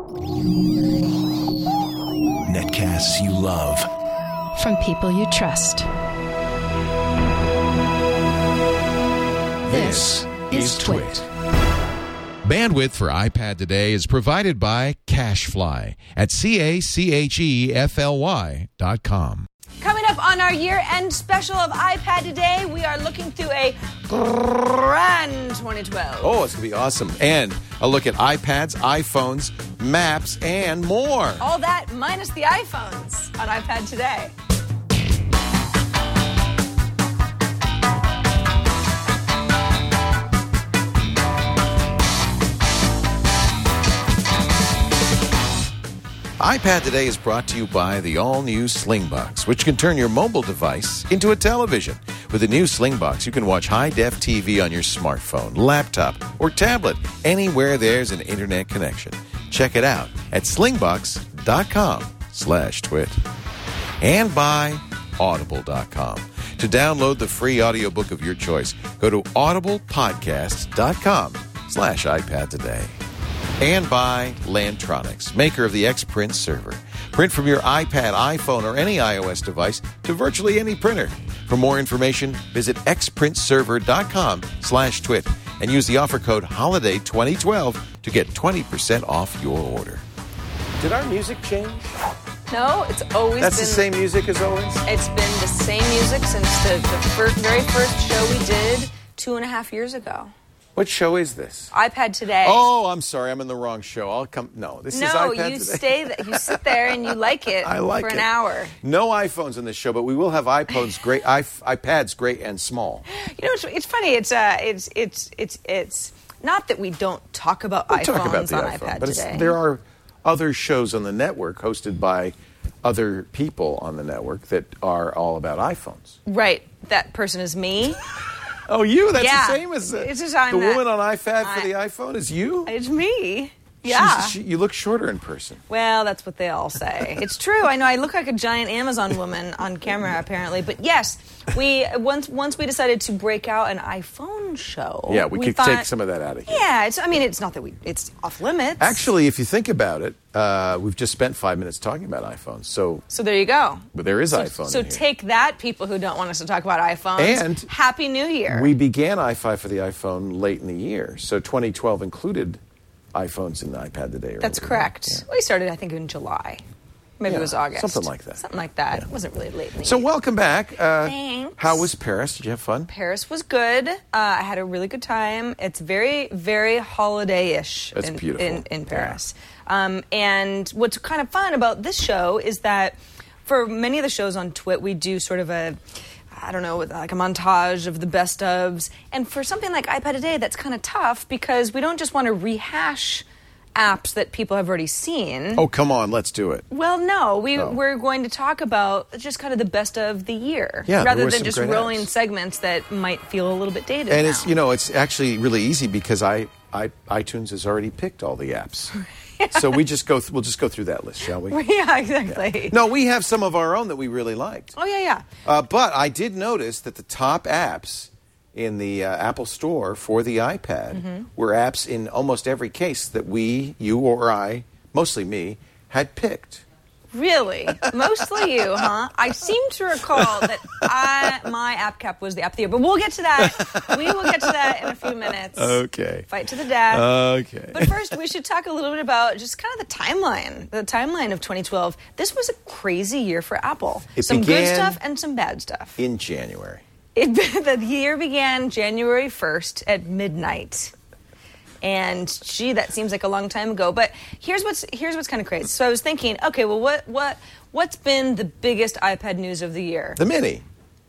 Netcasts you love. From people you trust. This is Twit. Bandwidth for iPad today is provided by CacheFly at CacheFly.com. Coming up on our year-end special of iPad Today, we are looking through a grand 2012. Oh, it's going to be awesome. And a look at iPads, iPhones, maps, and more. All that minus the iPhones on iPad Today. iPad Today is brought to you by the all-new Slingbox, which can turn your mobile device into a television. With the new Slingbox, you can watch high-def TV on your smartphone, laptop, or tablet anywhere there's an internet connection. Check it out at slingbox.com/twit. And by Audible.com. To download the free audiobook of your choice, go to audiblepodcast.com/iPad Today. And by Lantronix, maker of the Xprint server. Print from your iPad, iPhone, or any iOS device to virtually any printer. For more information, visit xprintserver.com/twit and use the offer code HOLIDAY2012 to get 20% off your order. Did our music change? No, it's always That's been... the same music as always? It's been the same music since the very first show we did 2.5 years ago. What show is this? iPad Today. Oh, I'm sorry. I'm in the wrong show. I'll come. No, this is iPad Today. No, you sit there and you like it I like for an it. hour. No iPhones in this show, but we will have iPads great and small. You know, it's funny. It's not that we don't talk about iPhones Talk about the on iPhone, iPad but Today. there are other shows on the network hosted by other people on the network that are all about iPhones. Right. That person is me. Oh, you? That's Yeah. the same as It's just the woman on iPad for the iPhone is you? It's me. Yeah. You look shorter in person. Well, that's what they all say. It's true. I know. I look like a giant Amazon woman on camera, apparently. But yes, once we decided to break out an iPhone show. Yeah, we could take some of that out of here. Yeah, it's not that it's off limits. Actually, if you think about it, we've just spent 5 minutes talking about iPhones. So there you go. But there is iPhone. So here. take that, people who don't want us to talk about iPhones. And Happy New Year. We began iFi for the iPhone late in the year, so 2012 included iPhones in the iPad Today. That's correct. Yeah. We started, I think, in July. Maybe it was August. Something like that. Something like that. Yeah. It wasn't really late in the So year. welcome back. Thanks. How was Paris? Did you have fun? Paris was good. I had a really good time. It's very, very holiday-ish That's beautiful. in Paris. Yeah. And what's kind of fun about this show is that for many of the shows on Twit, we do sort of like a montage of the best ofs. And for something like iPad Today, that's kind of tough because we don't just want to rehash apps that people have already seen. Oh, come on, let's do it. Well, no, we're going to talk about just kind of the best of the year, rather than just rolling segments that might feel a little bit dated. And now. it's actually really easy because iTunes has already picked all the apps. So we'll just go through that list, shall we? Yeah, exactly. Yeah. No, we have some of our own that we really liked. Oh, yeah. But I did notice that the top apps in the Apple Store for the iPad were apps in almost every case that you or I, mostly me, had picked. Really? Mostly you, huh? I seem to recall that my app cap was the app of the year, but we'll get to that. We will get to that in a few minutes. Okay. Fight to the death. Okay. But first, we should talk a little bit about just kind of the timeline of 2012. This was a crazy year for Apple. Some good stuff and some bad stuff. In January. The year began January 1st at midnight. And gee, that seems like a long time ago. But here's what's kind of crazy. So I was thinking, okay, well, what's been the biggest iPad news of the year? The Mini.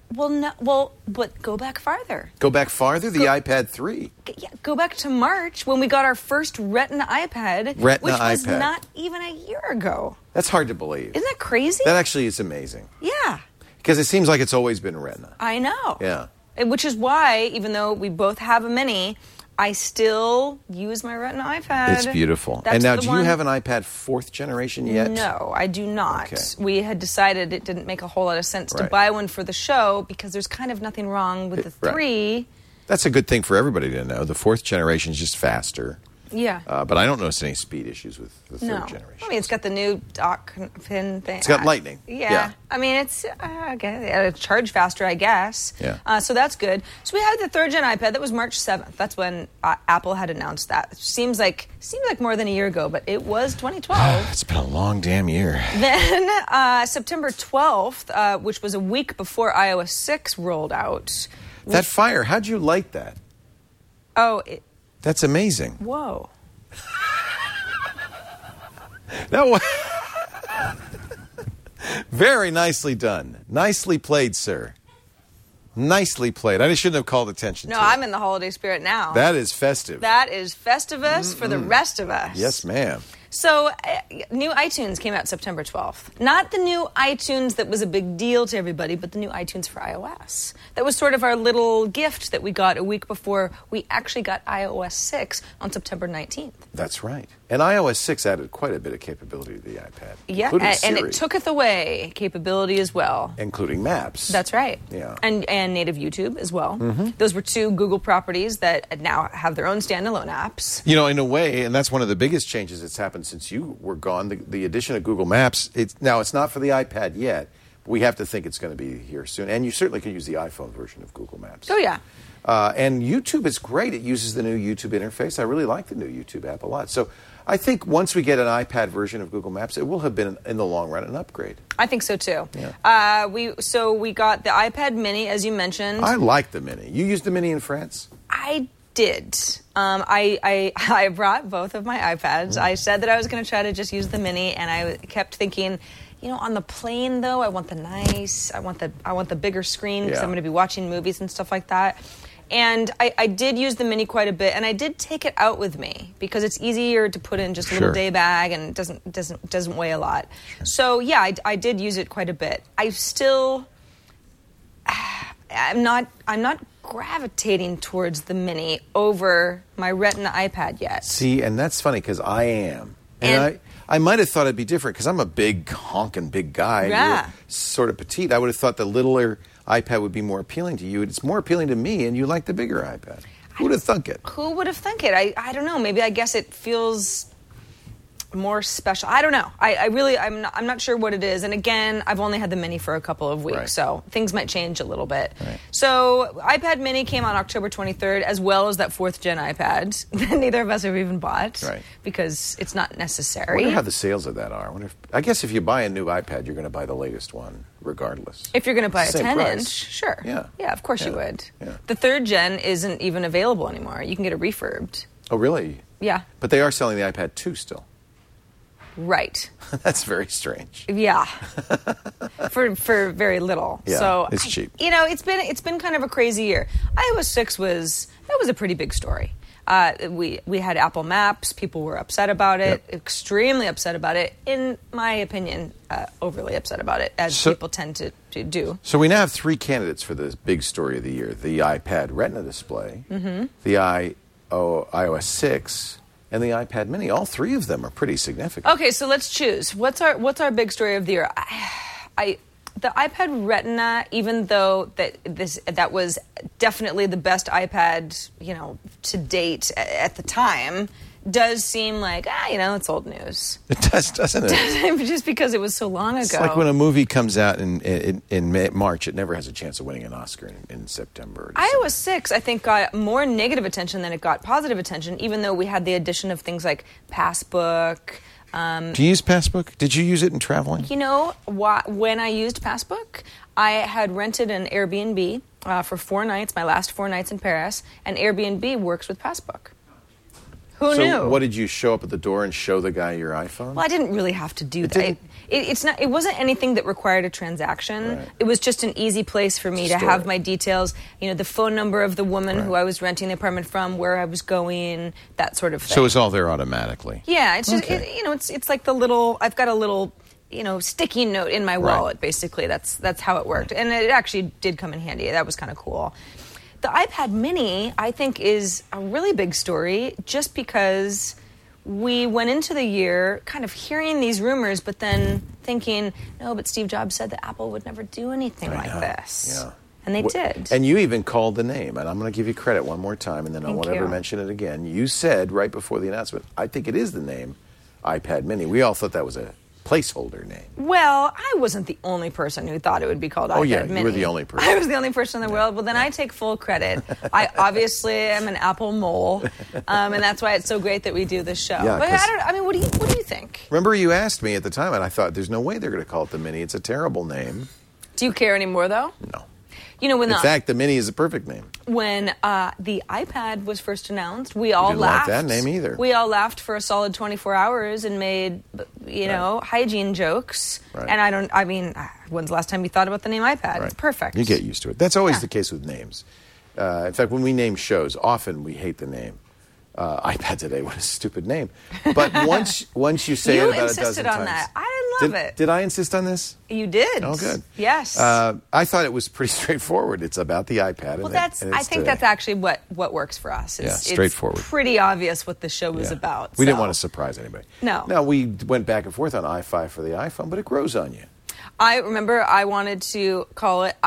But go back farther. Go back farther? The iPad 3. Yeah, go back to March when we got our first Retina iPad, which was not even a year ago. That's hard to believe. Isn't that crazy? That actually is amazing. Yeah. Because it seems like it's always been Retina. I know. Yeah. Which is why, even though we both have a Mini, I still use my Retina iPad. It's beautiful. That's and now, do you have an iPad 4th generation yet? No, I do not. Okay. We had decided it didn't make a whole lot of sense to buy one for the show because there's kind of nothing wrong with the 3. That's a good thing for everybody to know. The 4th generation is just faster. Yeah. But I don't notice any speed issues with the third generation. I mean, it's got the new dock pin thing. It's got lightning. Yeah. I mean, it's okay, charge faster, I guess. Yeah. So that's good. So we had the third gen iPad. That was March 7th. That's when Apple had announced that. Seems like more than a year ago, but it was 2012. It's been a long damn year. Then September 12th, which was a week before iOS 6 rolled out. That fire, how'd you light that? Oh, That's amazing. whoa. That was very nicely done. Nicely played, sir. Nicely played. I just shouldn't have called attention to it. No, I'm in the holiday spirit now. That is festive. That is Festivus for the rest of us. Yes, ma'am. So, new iTunes came out September 12th. Not the new iTunes that was a big deal to everybody, but the new iTunes for iOS. That was sort of our little gift that we got a week before we actually got iOS 6 on September 19th. That's right. And iOS 6 added quite a bit of capability to the iPad. Yeah, including and Siri, it tooketh away capability as well. including Maps. That's right. Yeah. And native YouTube as well. Those were two Google properties that now have their own standalone apps. You know, in a way, and that's one of the biggest changes that's happened since you were gone, the addition of Google Maps. It's not for the iPad yet, but we have to think it's going to be here soon. And you certainly can use the iPhone version of Google Maps. Oh, yeah. And YouTube is great. It uses the new YouTube interface. I really like the new YouTube app a lot. So I think once we get an iPad version of Google Maps, it will have been, in the long run, an upgrade. I think so, too. Yeah. We got the iPad Mini, as you mentioned. I like the Mini. You used the Mini in France? I did. I brought both of my iPads. I said that I was going to try to just use the Mini, and I kept thinking, on the plane though, I want the bigger screen because Yeah. I'm going to be watching movies and stuff like that. And I did use the Mini quite a bit, and I did take it out with me because it's easier to put in just a little Sure. day bag, and it doesn't weigh a lot. Sure. So yeah, I did use it quite a bit. I'm not gravitating towards the Mini over my Retina iPad yet. See, and that's funny because I am. And I might have thought it'd be different because I'm a big, honking big guy. And Yeah. you're sort of petite. I would have thought the littler iPad would be more appealing to you. It's more appealing to me, and you like the bigger iPad. Who would have thunk it? Who would have thunk it? I don't know. Maybe I guess it feels more special. I don't know. I'm not sure what it is. And again, I've only had the Mini for a couple of weeks, Right. so things might change a little bit. Right. So iPad Mini came on October 23rd, as well as that 4th gen iPad that neither of us have even bought Right. because it's not I necessary. wonder how the sales of that are. I guess if you buy a new iPad, you're going to buy the latest one, regardless. If you're going to buy a Same 10-inch, price. sure. Yeah. Of course you Yeah. would. Yeah. The 3rd gen isn't even available anymore. You can get it refurbed. Oh, really? Yeah. But they are selling the iPad 2 still. Right. That's very strange. Yeah, for very little. Yeah, so it's cheap. It's been kind of a crazy year. iOS 6 was a pretty big story. We had Apple Maps. People were upset about it, extremely upset about it. In my opinion, overly upset about it, as people tend to do. So we now have 3 candidates for the big story of the year: the iPad Retina display, the iOS 6. And the iPad Mini. All 3 of them are pretty significant. Okay, so let's choose. What's our big story of the year? The iPad Retina, even though that was definitely the best iPad, to date at the time, does seem like it's old news. It does, doesn't it? Just because it was so long ago. It's like when a movie comes out in March, it never has a chance of winning an Oscar in September. iOS 6, I think, got more negative attention than it got positive attention, even though we had the addition of things like Passbook. Do you use Passbook? Did you use it in traveling? When I used Passbook, I had rented an Airbnb for 4 nights, my last 4 nights in Paris, and Airbnb works with Passbook. Who knew? So what, did you show up at the door and show the guy your iPhone? Well, I didn't really have to do that. It wasn't anything that required a transaction. Right. It was just an easy place for me to have my details, the phone number of the woman who I was renting the apartment from, where I was going, that sort of thing. So it's all there automatically. Yeah, it's just Okay. it's like I've got a little sticky note in my wallet. Basically, that's how it worked, and it actually did come in handy. That was kind of cool. The iPad Mini, I think, is a really big story just because we went into the year kind of hearing these rumors, but then thinking, no, but Steve Jobs said that Apple would never do anything like this. And they did. And you even called the name, and I'm going to give you credit one more time, and then I Thank won't ever you. mention it again. You said right before the announcement, I think it is the name iPad Mini. We all thought that was a placeholder name. Well, I wasn't the only person who thought it would be called iPad yeah, Mini. you were the only person. I was the only person in the world. Well, then I take full credit. I obviously am an Apple mole, and that's why it's so great that we do this show. Yeah, but I mean, what do you think? Remember you asked me at the time, and I thought, there's no way they're going to call it the Mini. It's a terrible name. Do you care anymore, though? No. You know, In fact, the Mini is a perfect name. when the iPad was first announced, we all didn't laughed. like that name either. We all laughed for a solid 24 hours and made, hygiene jokes. Right. And when's the last time you thought about the name iPad? Right. It's perfect. You get used to it. That's always Yeah. the case with names. In fact, when we name shows, often we hate the name. iPad Today, what a stupid name. But once you say You it about a insisted dozen on times. that. I love it. Did I insist on this? You did. Oh, good. Yes. I thought it was pretty straightforward. It's about the iPad. Well, and I it's think today. that's actually what works for us. Yeah, straightforward. It's pretty obvious what the show is Yeah. about. We didn't so. want to surprise anybody. No. Now, we went back and forth on i5 for the iPhone, but it grows on you. I remember I wanted to call it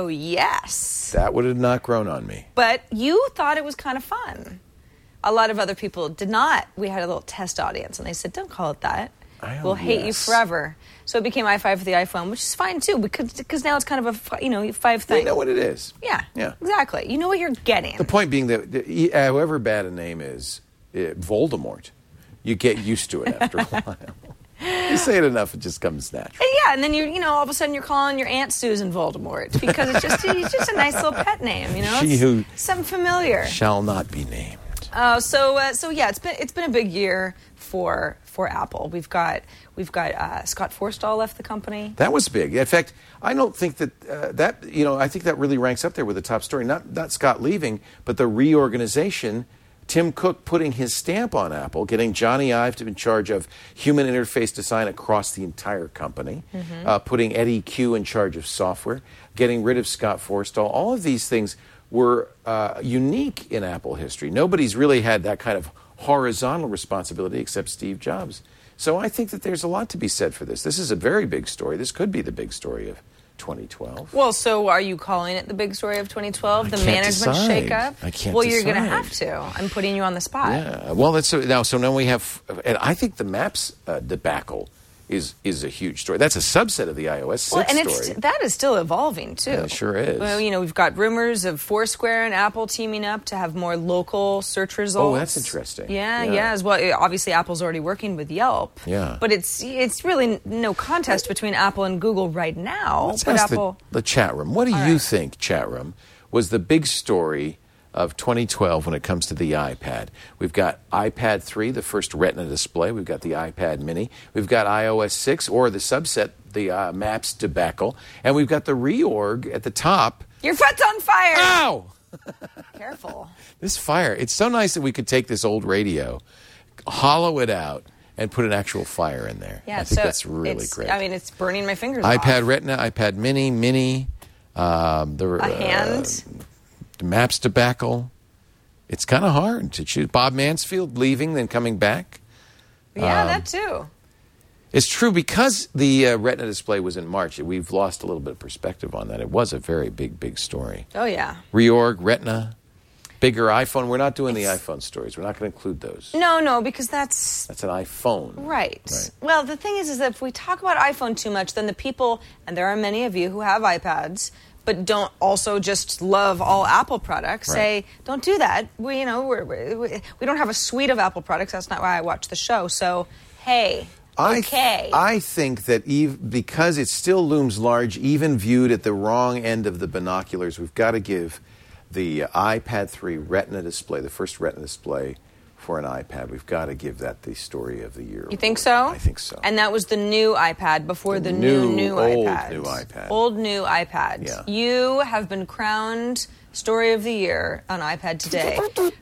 iOS. That would have not grown on me. But you thought it was kind of fun. A lot of other people did not. We had a little test audience, and they said, don't call it that. We'll hate you forever. So it became i5 for the iPhone, which is fine, too, because now it's kind of a 5 thing. You know what it is. Yeah, Yeah. exactly. You know what you're getting. The point being that however bad a name is, Voldemort, you get used to it after a while. You say it enough, it just comes natural. And then all of a sudden you're calling your Aunt Susan Voldemort because it's just a nice little pet name, She who something familiar. shall not be named. So yeah, it's been a big year for Apple. We've got Scott Forstall left the company. That was big. In fact, I don't think that I think that really ranks up there with the top story. Not Scott leaving, but the reorganization. Tim Cook putting his stamp on Apple, getting Johnny Ive to be in charge of human interface design across the entire company, putting Eddie Q in charge of software, getting rid of Scott Forstall. All of these things were unique in Apple history. Nobody's really had that kind of horizontal responsibility except Steve Jobs. So I think that there's a lot to be said for this. This is a very big story. This could be the big story of 2012. Well, so are you calling it the big story of 2012? The can't management decide. shakeup? I can't Well, you're going to decide. have to. I'm putting you on the spot. Yeah. Well, now we have, and I think the Maps debacle is a huge story. That's a subset of the iOS 6 Well, and story. that is still evolving too. Yeah, it sure is. Well, we've got rumors of Foursquare and Apple teaming up to have more local search results. Oh, that's interesting. Yeah. As well, obviously Apple's already working with Yelp. Yeah. But it's really no contest between Apple and Google right now. Let's but ask Apple. the chat room. What do All you right. think, chat room, was the big story of 2012 when it comes to the iPad? We've got iPad 3, the first Retina display. We've got the iPad Mini. We've got iOS 6, or the subset, the Maps debacle. And we've got the reorg at the top. Your foot's on fire. Ow! Careful. This fire. It's so nice that we could take this old radio, hollow it out, and put an actual fire in there. Yeah, I think so that's really great. it's burning my fingers iPad off. Retina, iPad Mini, A hand. the Maps debacle. It's kind of hard to choose. Bob Mansfield leaving, then coming back. Yeah, that too. It's true, because the Retina display was in March, we've lost a little bit of perspective on that. It was a very big story. Oh, yeah. Reorg, Retina, bigger iPhone. We're not doing the iPhone stories. We're not going to include those. No, because that's That's an iPhone. right. Well, the thing is that if we talk about iPhone too much, then the people, and there are many of you who have iPads, but don't also just love all Apple products, say, don't do that. We don't have a suite of Apple products. That's not why I watch the show. So, hey, okay. I think that because it still looms large, even viewed at the wrong end of the binoculars, we've got to give the iPad 3 Retina display, the first Retina display for an iPad, we've got to give that the story of the year. You think so? I think so. And that was the new iPad before the new old iPad. new iPad. Old new iPad. Yeah. You have been crowned Story of the Year on iPad Today.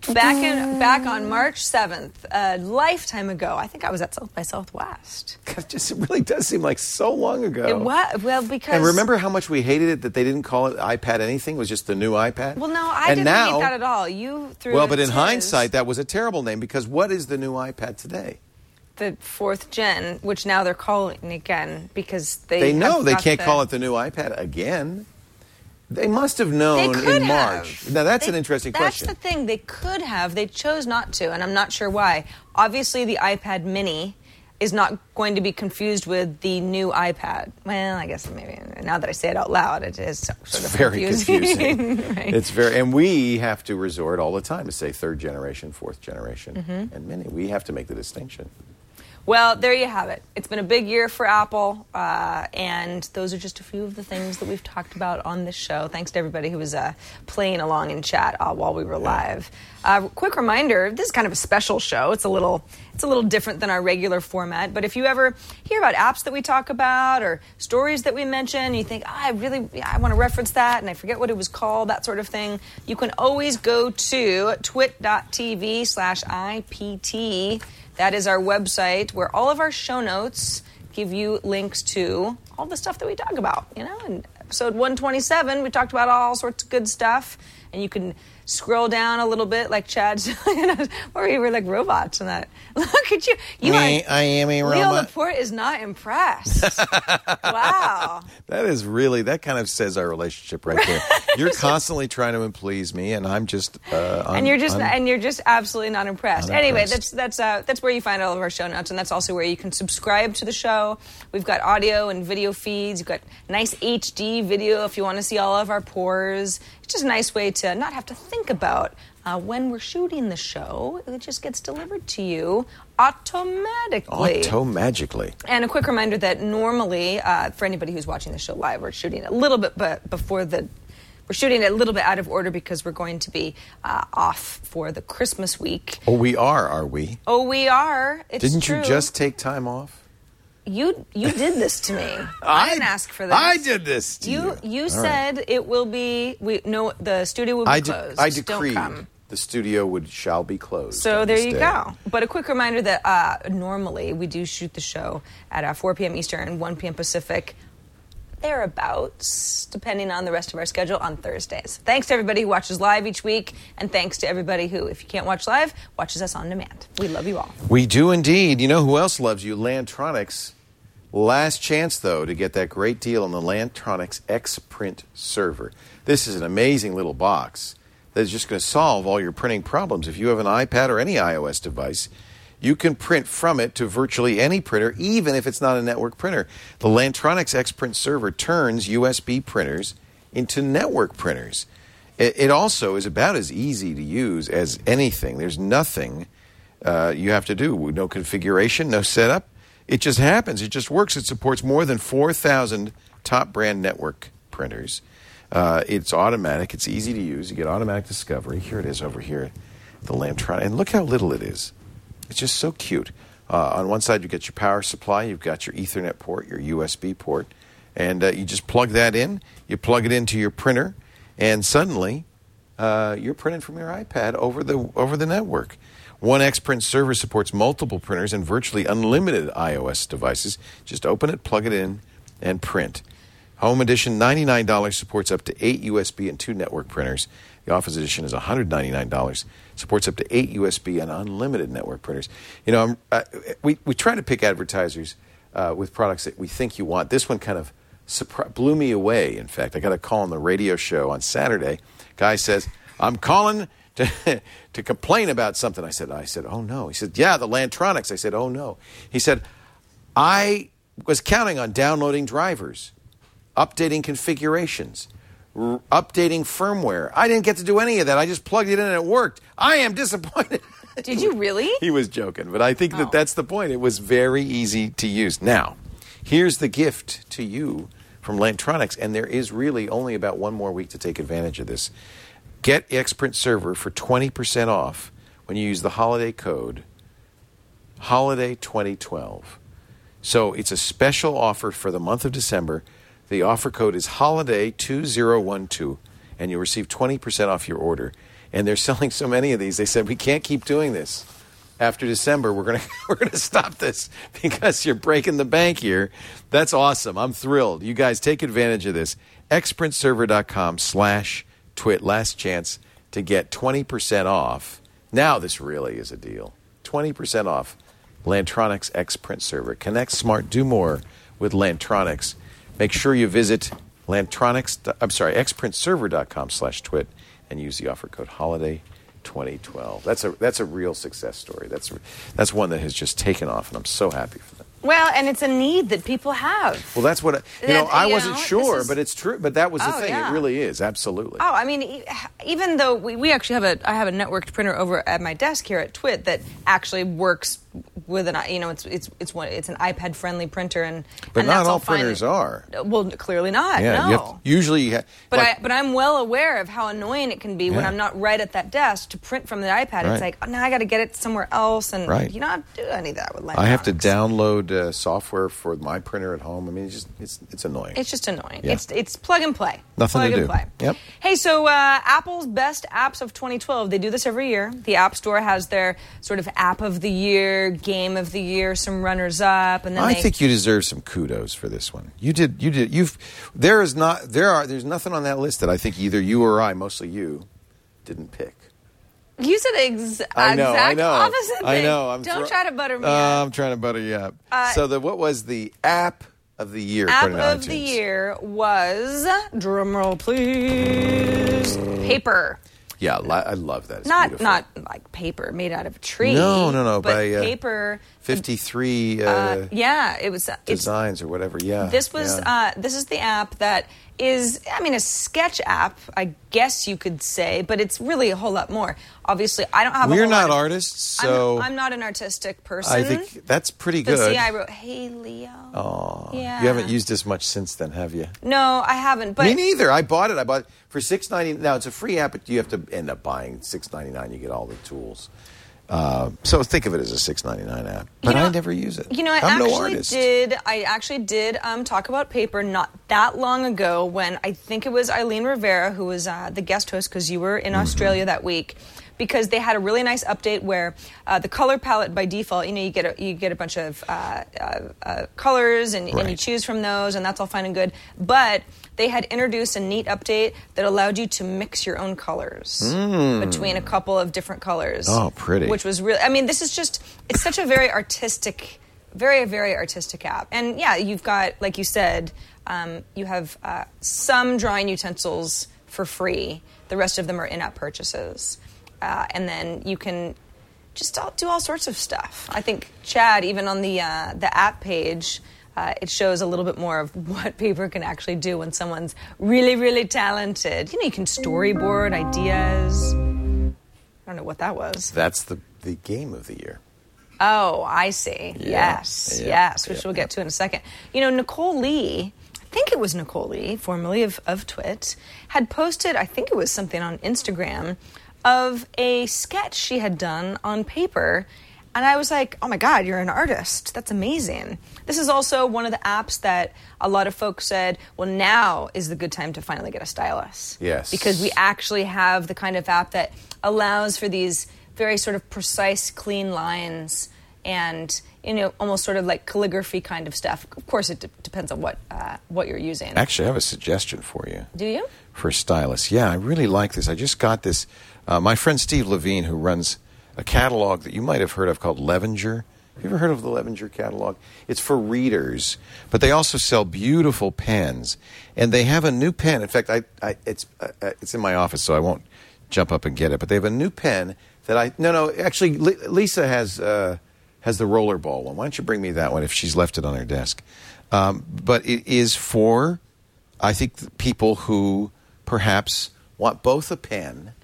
Back on March 7th, a lifetime ago. I think I was at South by Southwest. It really does seem like so long ago. It was, well, because... And remember how much we hated it that they didn't call it iPad anything? It was just the new iPad? Well, no, I didn't hate that at all. You threw Well, it but in to hindsight, that was a terrible name, because what is the new iPad today? the 4th gen, which now they're calling again because They know have they got can't call it the new iPad again. They must have known in March. Now, that's an interesting question. That's the thing. They could have. They chose not to, and I'm not sure why. Obviously, the iPad mini is not going to be confused with the new iPad. Well, I guess maybe now that I say it out loud, it is sort of very confusing. Right. It's very, and we have to resort all the time to say third generation, fourth generation, and mini. We have to make the distinction. Well, there you have it. It's been a big year for Apple, and those are just a few of the things that we've talked about on this show. Thanks to everybody who was playing along in chat while we were live. Quick reminder, this is kind of a special show. It's a little different than our regular format, but if you ever hear about apps that we talk about or stories that we mention, you think, I want to reference that, and I forget what it was called, that sort of thing, you can always go to twit.tv/IPT. That is our website where all of our show notes give you links to all the stuff that we talk about. In episode 127, we talked about all sorts of good stuff, and you can scroll down a little bit like Chad's, or we were like robots and that. Look at you. I am a robot. Leo Laporte is not impressed. Wow. That kind of says our relationship right there. You're constantly trying to please me, and I'm just and you're just absolutely not impressed. Anyway, that's where you find all of our show notes, and that's also where you can subscribe to the show. We've got audio and video feeds. You've got nice HD video if you want to see all of our pores. It's just a nice way to not have to think about when we're shooting the show. It just gets delivered to you automatically. And a quick reminder that normally, for anybody who's watching the show live, we're shooting a little bit we're shooting it a little bit out of order because we're going to be off for the Christmas week. Oh, we are we? Oh, we are. It's Didn't true. you just take time off? You did this to me. I didn't ask for this. I did this to you. You said it will be. The studio will be closed. I decreed Don't come. the studio shall be closed. So there you go. But a quick reminder that normally we do shoot the show at 4 p.m. Eastern, 1 p.m. Pacific, thereabouts, depending on the rest of our schedule, on Thursdays. Thanks to everybody who watches live each week, and thanks to everybody who, if you can't watch live, watches us on demand. We love you all. We do indeed. You know who else loves you? Lantronix. Last chance, though, to get that great deal on the Lantronix X-Print server. This is an amazing little box that is just going to solve all your printing problems. If you have an iPad or any iOS device, you can print from it to virtually any printer, even if it's not a network printer. The Lantronix X-Print server turns USB printers into network printers. It also is about as easy to use as anything. There's nothing you have to do. No configuration, no setup. It just happens. It just works. It supports more than 4,000 top brand network printers. It's automatic. It's easy to use. You get automatic discovery. Here it is over here, the Lantronix. And look how little it is. It's just so cute. On one side, you get your power supply. You've got your Ethernet port, your USB port. And you just plug that in. You plug it into your printer. And suddenly, you're printing from your iPad over the network. One X-Print server supports multiple printers and virtually unlimited iOS devices. Just open it, plug it in, and print. Home Edition, $99, supports up to 8 USB and 2 network printers. The Office Edition is $199, supports up to 8 USB and unlimited network printers. You know, we try to pick advertisers with products that we think you want. This one kind of blew me away, in fact. I got a call on the radio show on Saturday. Guy says, I'm calling to complain about something. I said, oh no. He said, yeah, the Lantronix. I said, oh no. He said, I was counting on downloading drivers, updating configurations, updating firmware. I didn't get to do any of that. I just plugged it in and it worked. I am disappointed. Did you really? He was joking, but I think that's the point. It was very easy to use. Now, here's the gift to you from Lantronix, and there is really only about one more week to take advantage of this. Get X-Print Server for 20% off when you use the holiday code Holiday 2012. So it's a special offer for the month of December. The offer code is Holiday 2012, and you'll receive 20% off your order. And they're selling so many of these, they said, we can't keep doing this. After December, we're gonna stop this because you're breaking the bank here. That's awesome. I'm thrilled. You guys take advantage of this. xprintserver.com/twit. Last chance to get 20% off. Now this really is a deal. 20% off Lantronix X-Print Server. Connect smart, do more with Lantronix. Make sure you visit xprintserver.com/twit, and use the offer code HOLIDAY2012. That's a real success story. That's one that has just taken off, and I'm so happy for them. Well, and it's a need that people have. Well, that's what I wasn't sure, but it's true. But that was the thing. Yeah. It really is, absolutely. Oh, I mean, even though we actually I have a networked printer over at my desk here at Twit that actually works with an it's an iPad friendly printer, but and not that's all printers are. Well, clearly not. Yeah, no. But I'm well aware of how annoying it can be when I'm not right at that desk to print from the iPad. Right. It's like, oh, now I got to get it somewhere else, and right. you don't do any of that with Lantronix. I have to download software for my printer at home. I mean, it's annoying. It's just annoying. Yeah. It's plug and play. Nothing plug to and do. Play. Yep. Hey, so Apple's best apps of 2012. They do this every year. The App Store has their sort of app of the year, game of the year, some runners up, and then I think you deserve some kudos for this one. You did. There's nothing on that list that I think either you or I, mostly you, didn't pick. You said exact opposite thing. I know. Don't try to butter me up. I'm trying to butter you up. So what was the app of the year? App of the year was, drumroll please, Paper. Yeah, I love that. It's not beautiful. not like paper made out of a tree. No. But by paper. 53 it was designs or whatever. Yeah. This was this is the app that is, I mean, a sketch app, I guess you could say, but it's really a whole lot more. Obviously, I don't have. We're a whole not lot artists, so I'm not an artistic person. I think that's pretty good. See, I wrote, "Hey Leo." Oh, yeah. You haven't used this much since then, have you? No, I haven't. But me neither. I bought it for $6.99. Now it's a free app, but you have to end up buying $6.99. You get all the tools. So think of it as a $6.99 app. But I never use it. I'm no artist. I actually did talk about Paper not that long ago when I think it was Eileen Rivera who was the guest host because you were in Australia that week. Because they had a really nice update where the color palette by default, you get a bunch of colors and you choose from those, and that's all fine and good. But they had introduced a neat update that allowed you to mix your own colors between a couple of different colors. Oh, pretty. Which was really, I mean, this is just, it's such a very artistic, very, very artistic app. And yeah, you've got, like you said, you have some drawing utensils for free. The rest of them are in-app purchases. And then you can just do all sorts of stuff. I think, Chad, even on the app page, it shows a little bit more of what Paper can actually do when someone's really, really talented. You can storyboard ideas. I don't know what that was. That's the game of the year. Oh, I see. Yeah. Yes, which we'll get to in a second. Nicole Lee, I think it was Nicole Lee, formerly of Twit, had posted, I think it was something on Instagram, of a sketch she had done on Paper. And I was like, oh my God, you're an artist. That's amazing. This is also one of the apps that a lot of folks said, well, now is the good time to finally get a stylus. Yes. Because we actually have the kind of app that allows for these very sort of precise, clean lines and, almost sort of like calligraphy kind of stuff. Of course, it depends on what you're using. Actually, I have a suggestion for you. Do you? For a stylus. Yeah, I really like this. I just got this. My friend Steve Levine, who runs a catalog that you might have heard of called Levenger. Have you ever heard of the Levenger catalog? It's for readers, but they also sell beautiful pens. And they have a new pen. In fact, it's in my office, so I won't jump up and get it. But they have a new pen that actually, Lisa has the rollerball one. Why don't you bring me that one if she's left it on her desk? But it is for, I think, people who perhaps want both a pen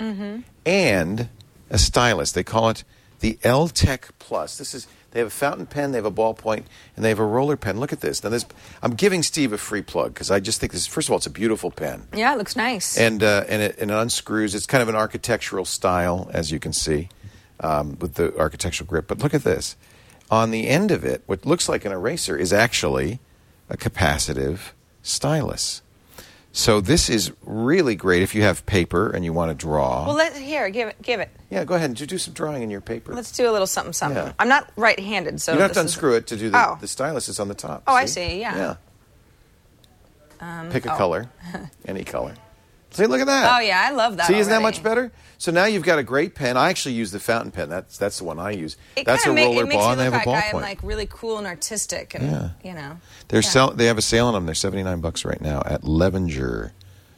and a stylus. They call it the L-Tech Plus. They have a fountain pen, they have a ballpoint, and they have a roller pen. Look at this. Now, I'm giving Steve a free plug because I just think this. First of all, it's a beautiful pen. Yeah, it looks nice. And it unscrews. It's kind of an architectural style, as you can see, with the architectural grip. But look at this. On the end of it, what looks like an eraser is actually a capacitive stylus. So this is really great if you have paper and you want to draw. Well, give it. Yeah, go ahead and do some drawing in your paper. Let's do a little something. Yeah. I'm not right-handed, so you don't have to unscrew it to do the stylus is on the top. Oh, I see. Yeah. Pick a color, any color. See, look at that. Oh, yeah, I love that. See, isn't that already. much better? So now you've got a great pen. I actually use the fountain pen. That's the one I use. It That's a roller it makes ball, me and they have look a ball like I am point. like really cool and artistic, and you know. They have a sale on them. They're $79 right now at Levenger,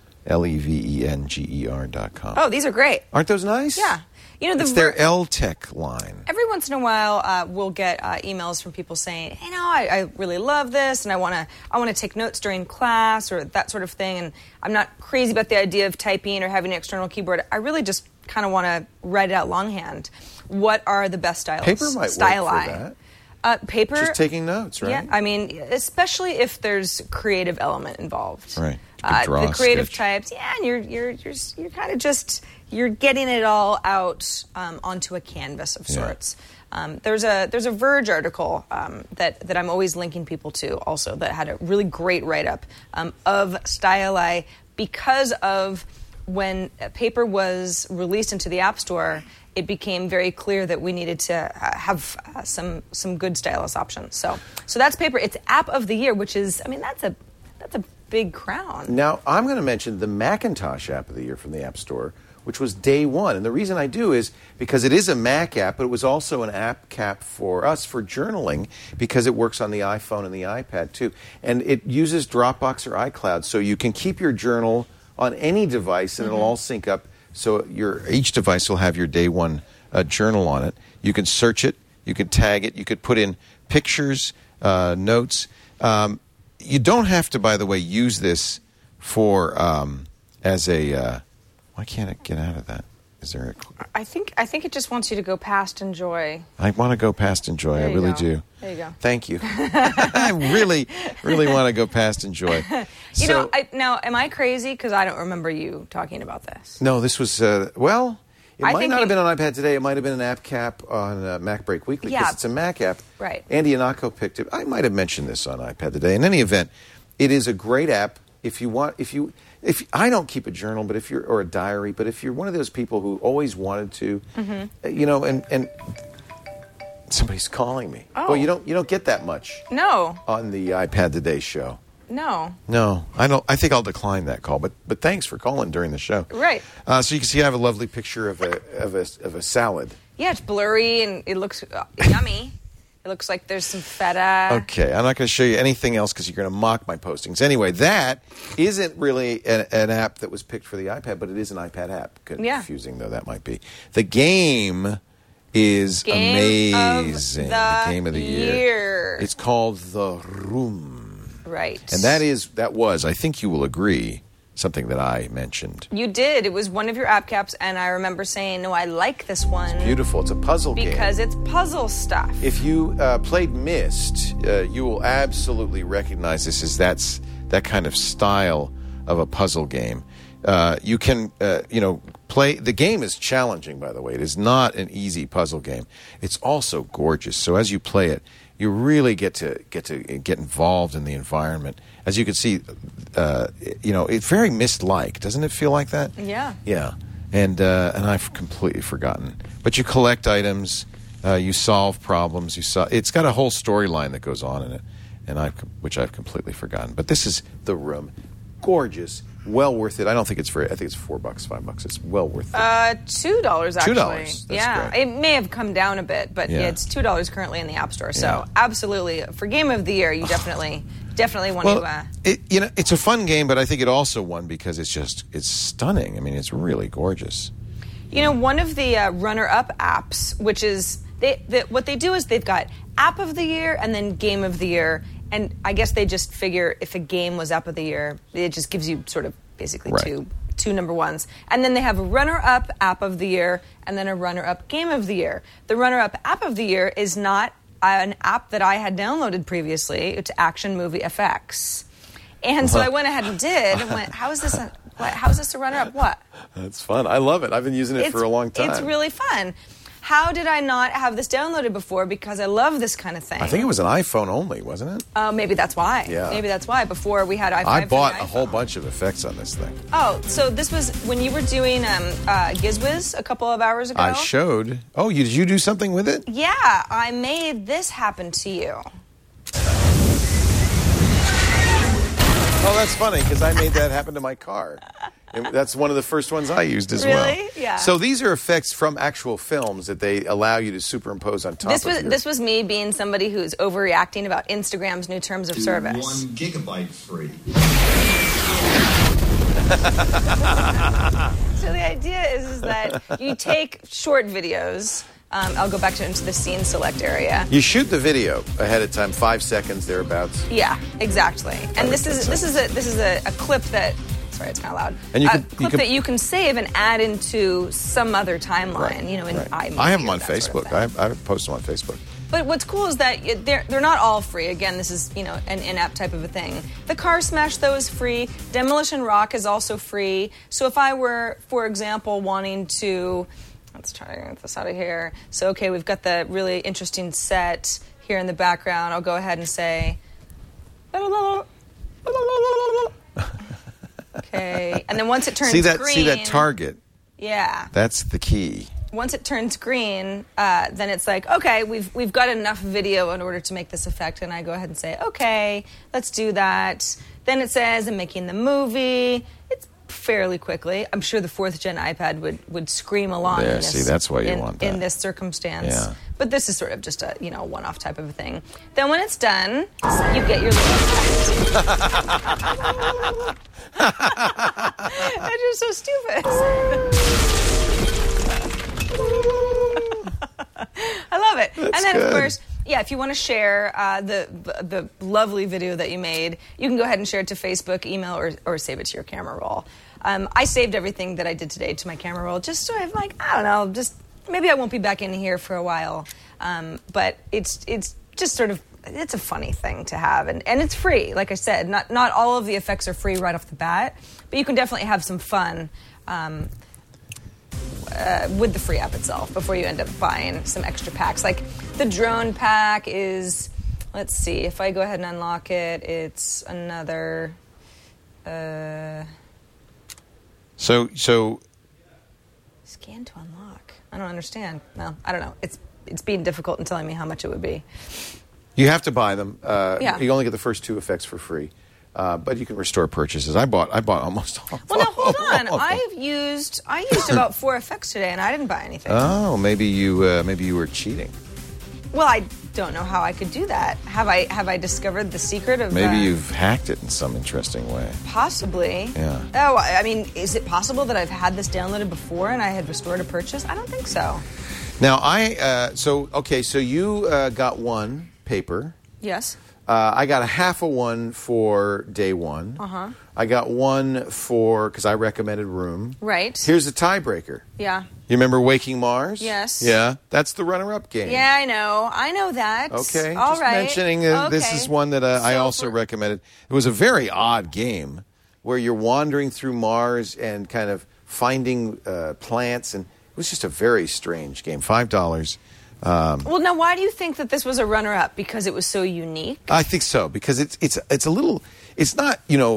LEVENGER.com. Oh, these are great. Aren't those nice? Yeah. You know, It's their L-Tech line. Every once in a while, we'll get emails from people saying, "Hey, no, I really love this, and I want to take notes during class or that sort of thing." And I'm not crazy about the idea of typing or having an external keyboard. I really just kind of want to write it out longhand. What are the best styles? Paper might work for that. Paper. Just taking notes, right? Yeah, I mean, especially if there's creative element involved. Right. You can draw, the creative sketch. types, yeah, and you're kind of just getting it all out onto a canvas of sorts. There's a Verge article that I'm always linking people to also that had a really great write-up of Styli because of when paper was released into the App Store. It became very clear that we needed to have some good stylus options. So that's paper. It's App of the Year, which is, I mean, that's a big crown. Now, I'm going to mention the Macintosh App of the Year from the App Store, which was day one. And the reason I do is because it is a Mac app, but it was also an app cap for us for journaling because it works on the iPhone and the iPad too. And it uses Dropbox or iCloud, so you can keep your journal on any device and it'll all sync up. So each device will have your day one journal on it. You can search it, you can tag it, you could put in pictures, notes. You don't have to, by the way, use this for as a. Why can't it get out of that? Is there a? I think it just wants you to go past enjoy. I want to go past enjoy. There I you really go. do. There you go. Thank you. I really want to go past enjoy. You know, now am I crazy because I don't remember you talking about this? No, this was well. It I might think not have you- been on iPad Today. It might have been an app cap on Mac Break Weekly because Yeah. it's a Mac app. Right. Andy Anako picked it. I might have mentioned this on iPad Today. In any event, it is a great app if you want. If I don't keep a journal, but if you're or a diary, but if you're one of those people who always wanted to, you know, and somebody's calling me. Oh. Well, you don't get that much No, on the iPad Today show. no. No, I don't. I think I'll decline that call. But thanks for calling during the show. Right. So you can see I have a lovely picture of a salad. Yeah, it's blurry and it looks yummy. It looks like there's some feta. Okay, I'm not going to show you anything else because you're going to mock my postings. Anyway, that isn't really an app that was picked for the iPad, but it is an iPad app. Yeah. Confusing though that might be. The game is Game amazing. Of the game of the year. It's called The Room. Right. And that was, I think you will agree, something that I mentioned. You did. It was one of your app caps, and I remember saying, no, I like this one. Beautiful. It's a puzzle game. Because it's puzzle stuff. If you played Myst, you will absolutely recognize this as that kind of style of a puzzle game. You can, play. The game is challenging, by the way. It is not an easy puzzle game. It's also gorgeous. So as you play it, you really get to get involved in the environment. As you can see, it's very Myst-like. Doesn't it feel like that? Yeah. Yeah. And I've completely forgotten. But you collect items, you solve problems. It's got a whole storyline that goes on in it, which I've completely forgotten. But this is The Room. Gorgeous. Well worth it. I don't think it's free. I think it's $4, $5. It's well worth it. $2 actually. $2. That's yeah, great. it may have come down a bit, but Yeah. it's $2 currently in the App Store. So Yeah. absolutely, for Game of the Year, you definitely want to. It's a fun game, but I think it also won because it's stunning. I mean, it's really gorgeous. One of the runner-up apps, which is what they do is they've got App of the Year and then Game of the Year. And I guess they just figure if a game was App of the Year, it just gives you sort of basically Right. two number ones. And then they have a runner-up App of the Year and then a runner-up Game of the Year. The runner-up App of the Year is not an app that I had downloaded previously. It's Action Movie FX. And so I went ahead and did and went, how is this a runner-up? What? That's fun. I love it. I've been using it for a long time. It's really fun. How did I not have this downloaded before? Because I love this kind of thing. I think it was an iPhone only, wasn't it? Maybe that's why. Yeah. Maybe that's why. Before we had iPhone. I bought a whole bunch of effects on this thing. Oh, so this was when you were doing GizWiz a couple of hours ago? I showed. Oh, did you do something with it? Yeah, I made this happen to you. Oh, that's funny because I made that happen to my car. That's one of the first ones I used as well. Really? Yeah. So these are effects from actual films that they allow you to superimpose on top This was me being somebody who's overreacting about Instagram's new terms of service. 1 gigabyte free. So the idea is that you take short videos. I'll go back into the scene select area. You shoot the video ahead of time, 5 seconds thereabouts. Yeah, exactly. And this is a clip that. Sorry, it's kind of loud. And clip that you can save and add into some other timeline. You know, in iMovie. I have them on that sort of Facebook. thing. I post them on Facebook. But what's cool is that they're not all free. Again, this is an in-app type of a thing. The Car Smash, though, is free. Demolition Rock is also free. So if I were, for example, wanting to, let's try to get this out of here. So okay, we've got the really interesting set here in the background. I'll go ahead and say, okay, and then once it turns green, see that target. Yeah, that's the key. Once it turns green, then it's like, okay, we've got enough video in order to make this effect, and I go ahead and say, okay, let's do that. Then it says, I'm making the movie. It's fairly quickly. I'm sure the 4th gen iPad would scream along. There, see, that's why you want that. In this circumstance. Yeah. But this is sort of just a, one-off type of a thing. Then when it's done, you get your little effect. That's just so stupid. I love it. That's and then, good. Of course, if you want to share the lovely video that you made, you can go ahead and share it to Facebook, email, or save it to your camera roll. I saved everything that I did today to my camera roll just so I'm like, I don't know, just maybe I won't be back in here for a while. But it's just sort of, it's a funny thing to have. And it's free. Like I said, not all of the effects are free right off the bat, but you can definitely have some fun with the free app itself before you end up buying some extra packs. Like the drone pack is, let's see, if I go ahead and unlock it, it's another. So scan to unlock. I don't understand. No, I don't know. It's being difficult and telling me how much it would be. you have to buy them. Yeah. You only get the first 2 effects for free. But you can restore purchases. I bought almost all. Well, now hold on. I used about 4 effects today, and I didn't buy anything. Oh, maybe you were cheating. Well, I don't know how I could do that. Have I discovered the secret of? Maybe you've hacked it in some interesting way. Possibly. Yeah. Oh, I mean, is it possible that I've had this downloaded before and I had restored a purchase? I don't think so. Now so you got 1 paper. Yes. I got a half of 1 for day 1. Uh-huh. I got 1 because I recommended Room. Right. Here's the tiebreaker. Yeah. You remember Waking Mars? Yes. Yeah, that's the runner-up game. Yeah, I know that. Okay, all just right. mentioning this is one that I also recommended. It was a very odd game where you're wandering through Mars and kind of finding plants, and it was just a very strange game. $5. Well, now, why do you think that this was a runner-up? Because it was so unique? I think so, because it's a little, it's not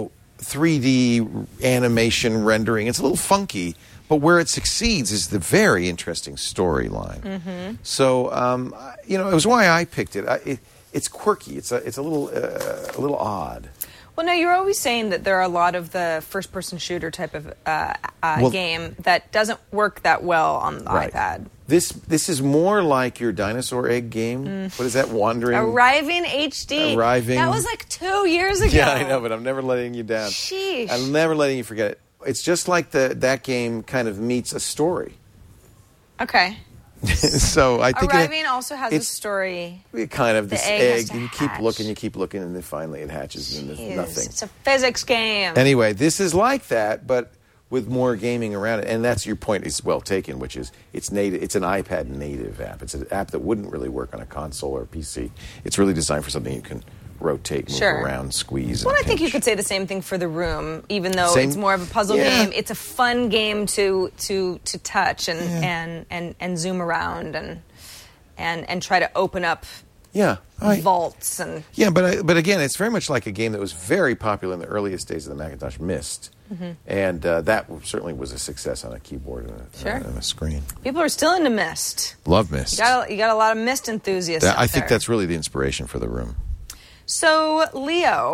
3D animation rendering. It's a little funky, but where it succeeds is the very interesting storyline. Mm-hmm. So it was why I picked it. It's quirky. It's a little odd. Well, no, you're always saying that there are a lot of the first-person shooter type of game that doesn't work that well on the iPad. This is more like your dinosaur egg game. What is that? Wandering? Arriving HD. Arriving. That was like 2 years ago. Yeah, I know, but I'm never letting you down. Sheesh. I'm never letting you forget it. It's just like that game kind of meets a story. Okay. So I think Arriving also has a story. Kind of this egg, and you keep hatch. looking, and then finally it hatches, and there's nothing. It's a physics game. Anyway, this is like that, but with more gaming around it, and that's your point. Is well taken, which is it's native. It's an iPad native app. It's an app that wouldn't really work on a console or PC. It's really designed for something you can rotate, move around, squeeze. Well, and I think pinch. you could say the same thing for The Room, even though Same? it's more of a puzzle Yeah. game. It's a fun game to touch and zoom around and try to open up vaults and but again, it's very much like a game that was very popular in the earliest days of the Macintosh, Myst, and that certainly was a success on a keyboard and a screen. people are still into Myst. Love Myst. You got a lot of Myst enthusiasts. I think that's really the inspiration for The Room. So, Leo,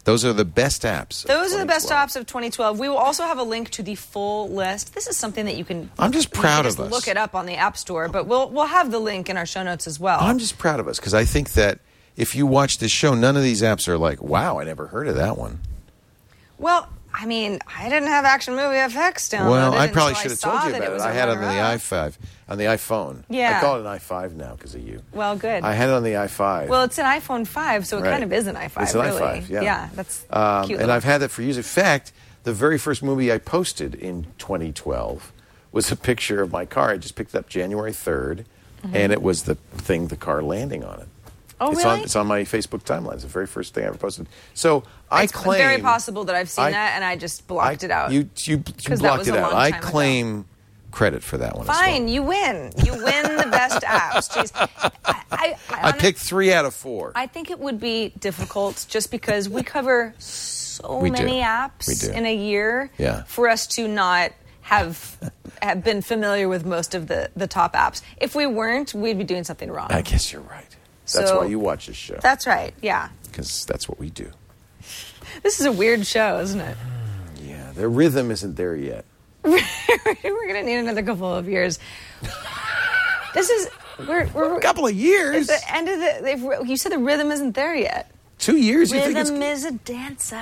Those are the best apps. Those are the best 2012. apps of 2012. We will also have a link to the full list. This is something that you can. I'm just proud you of can us. Look it up on the App Store, but we'll have the link in our show notes as well. I'm just proud of us because I think that if you watch this show, none of these apps are like, wow, I never heard of that one. Well, I mean, I didn't have Action Movie FX downloaded. Well, I probably until should have saw told you that about it. was I a had it on the runner-up. on the iPhone. Yeah. I call it an i5 now because of you. Well, good. I had it on the i5. Well, it's an iPhone 5, so it Right. kind of is an i5, It's an really. i5, yeah. Yeah, that's cute. and little- I've had that for years. In fact, the very first movie I posted in 2012 was a picture of my car. I just picked it up January 3rd, and it was the car landing on it. Oh, it's really? It's on my Facebook timeline. It's the very first thing I ever posted. So I It's claim very possible that I've seen I- that, and I just blocked it out. You 'Cause that blocked was it a out. long I time ago. claim credit for that one. as Fine, well. you win. You win the best apps. Jeez. I picked 3 out of 4. I think it would be difficult just because we cover so We do. many We apps do. in a year Yeah. for us to not have been familiar with most of the top apps. If we weren't, we'd be doing something wrong. I guess you're right. That's So- why you watch this show. That's right, yeah. Because that's what we do. This is a weird show, isn't it? Yeah, the rhythm isn't there yet. We're going to need another couple of years. This is, we're A couple of years. at the end of the, you said the rhythm isn't there yet. 2 years. You think Rhythm is a dancer.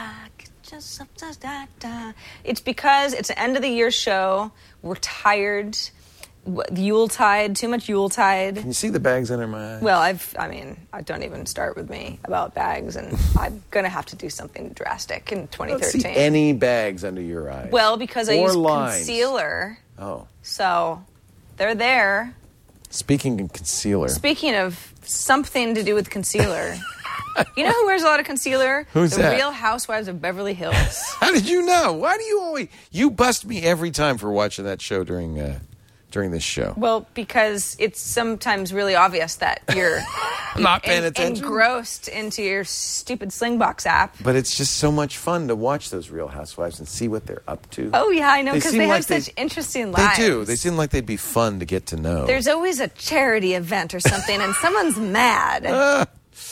It's because it's an end of the year show. We're tired. Yuletide, too much Yuletide. Can you see the bags under my eyes? Well, don't even start with me about bags, and I'm going to have to do something drastic in I don't 2013. see any bags under your eyes. Well, because I Or use lines. concealer, Oh. so they're there. Speaking of concealer. Speaking of something to do with concealer, you know who wears a lot of concealer? Who's the that? Real Housewives of Beverly Hills. How did you know? Why do you always... You bust me every time for watching that show during this show. Well, because it's sometimes really obvious that you're Not paying attention. engrossed into your stupid Slingbox app. But it's just so much fun to watch those Real Housewives and see what they're up to. Oh, yeah, I know, because seem they have like they- such interesting They lives. do. They seem like they'd be fun to get to know. There's always a charity event or something, and someone's mad.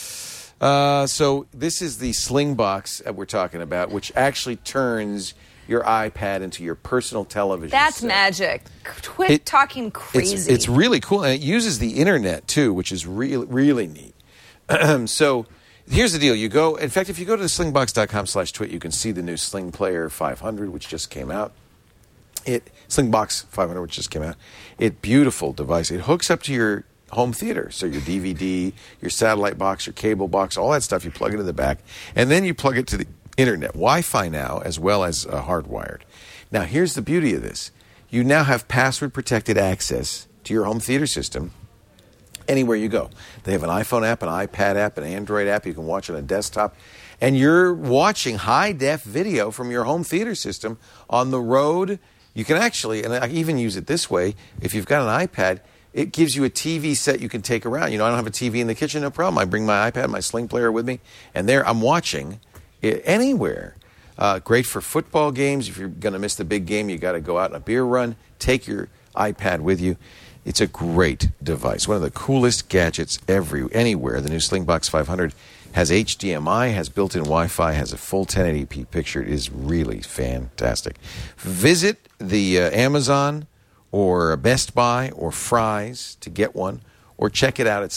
So this is the Slingbox that we're talking about, which actually turns your iPad into your personal television That's set. magic. Quit talking crazy. It's really cool, and it uses the internet too, which is really really neat. So here's the deal: you go. In fact, if you go to slingbox.com/twit, you can see the new Sling Player 500, which just came out. Slingbox 500, which just came out. Beautiful device. It hooks up to your home theater, so your DVD, your satellite box, your cable box, all that stuff. You plug it in the back, and then you plug it to the internet, Wi-Fi now, as well as hardwired. Now, here's the beauty of this. You now have password-protected access to your home theater system anywhere you go. They have an iPhone app, an iPad app, an Android app. You can watch on a desktop. And you're watching high-def video from your home theater system on the road. You can actually, and I even use it this way, if you've got an iPad, it gives you a TV set you can take around. You know, I don't have a TV in the kitchen, no problem. I bring my iPad, my Sling Player with me, and there I'm watching anywhere. Great for football games. If you're going to miss the big game, you got to go out on a beer run. Take your iPad with you. It's a great device. One of the coolest gadgets anywhere. The new Slingbox 500 has HDMI, has built-in Wi-Fi, has a full 1080p picture. It is really fantastic. Visit the Amazon or Best Buy or Fry's to get one, or check it out at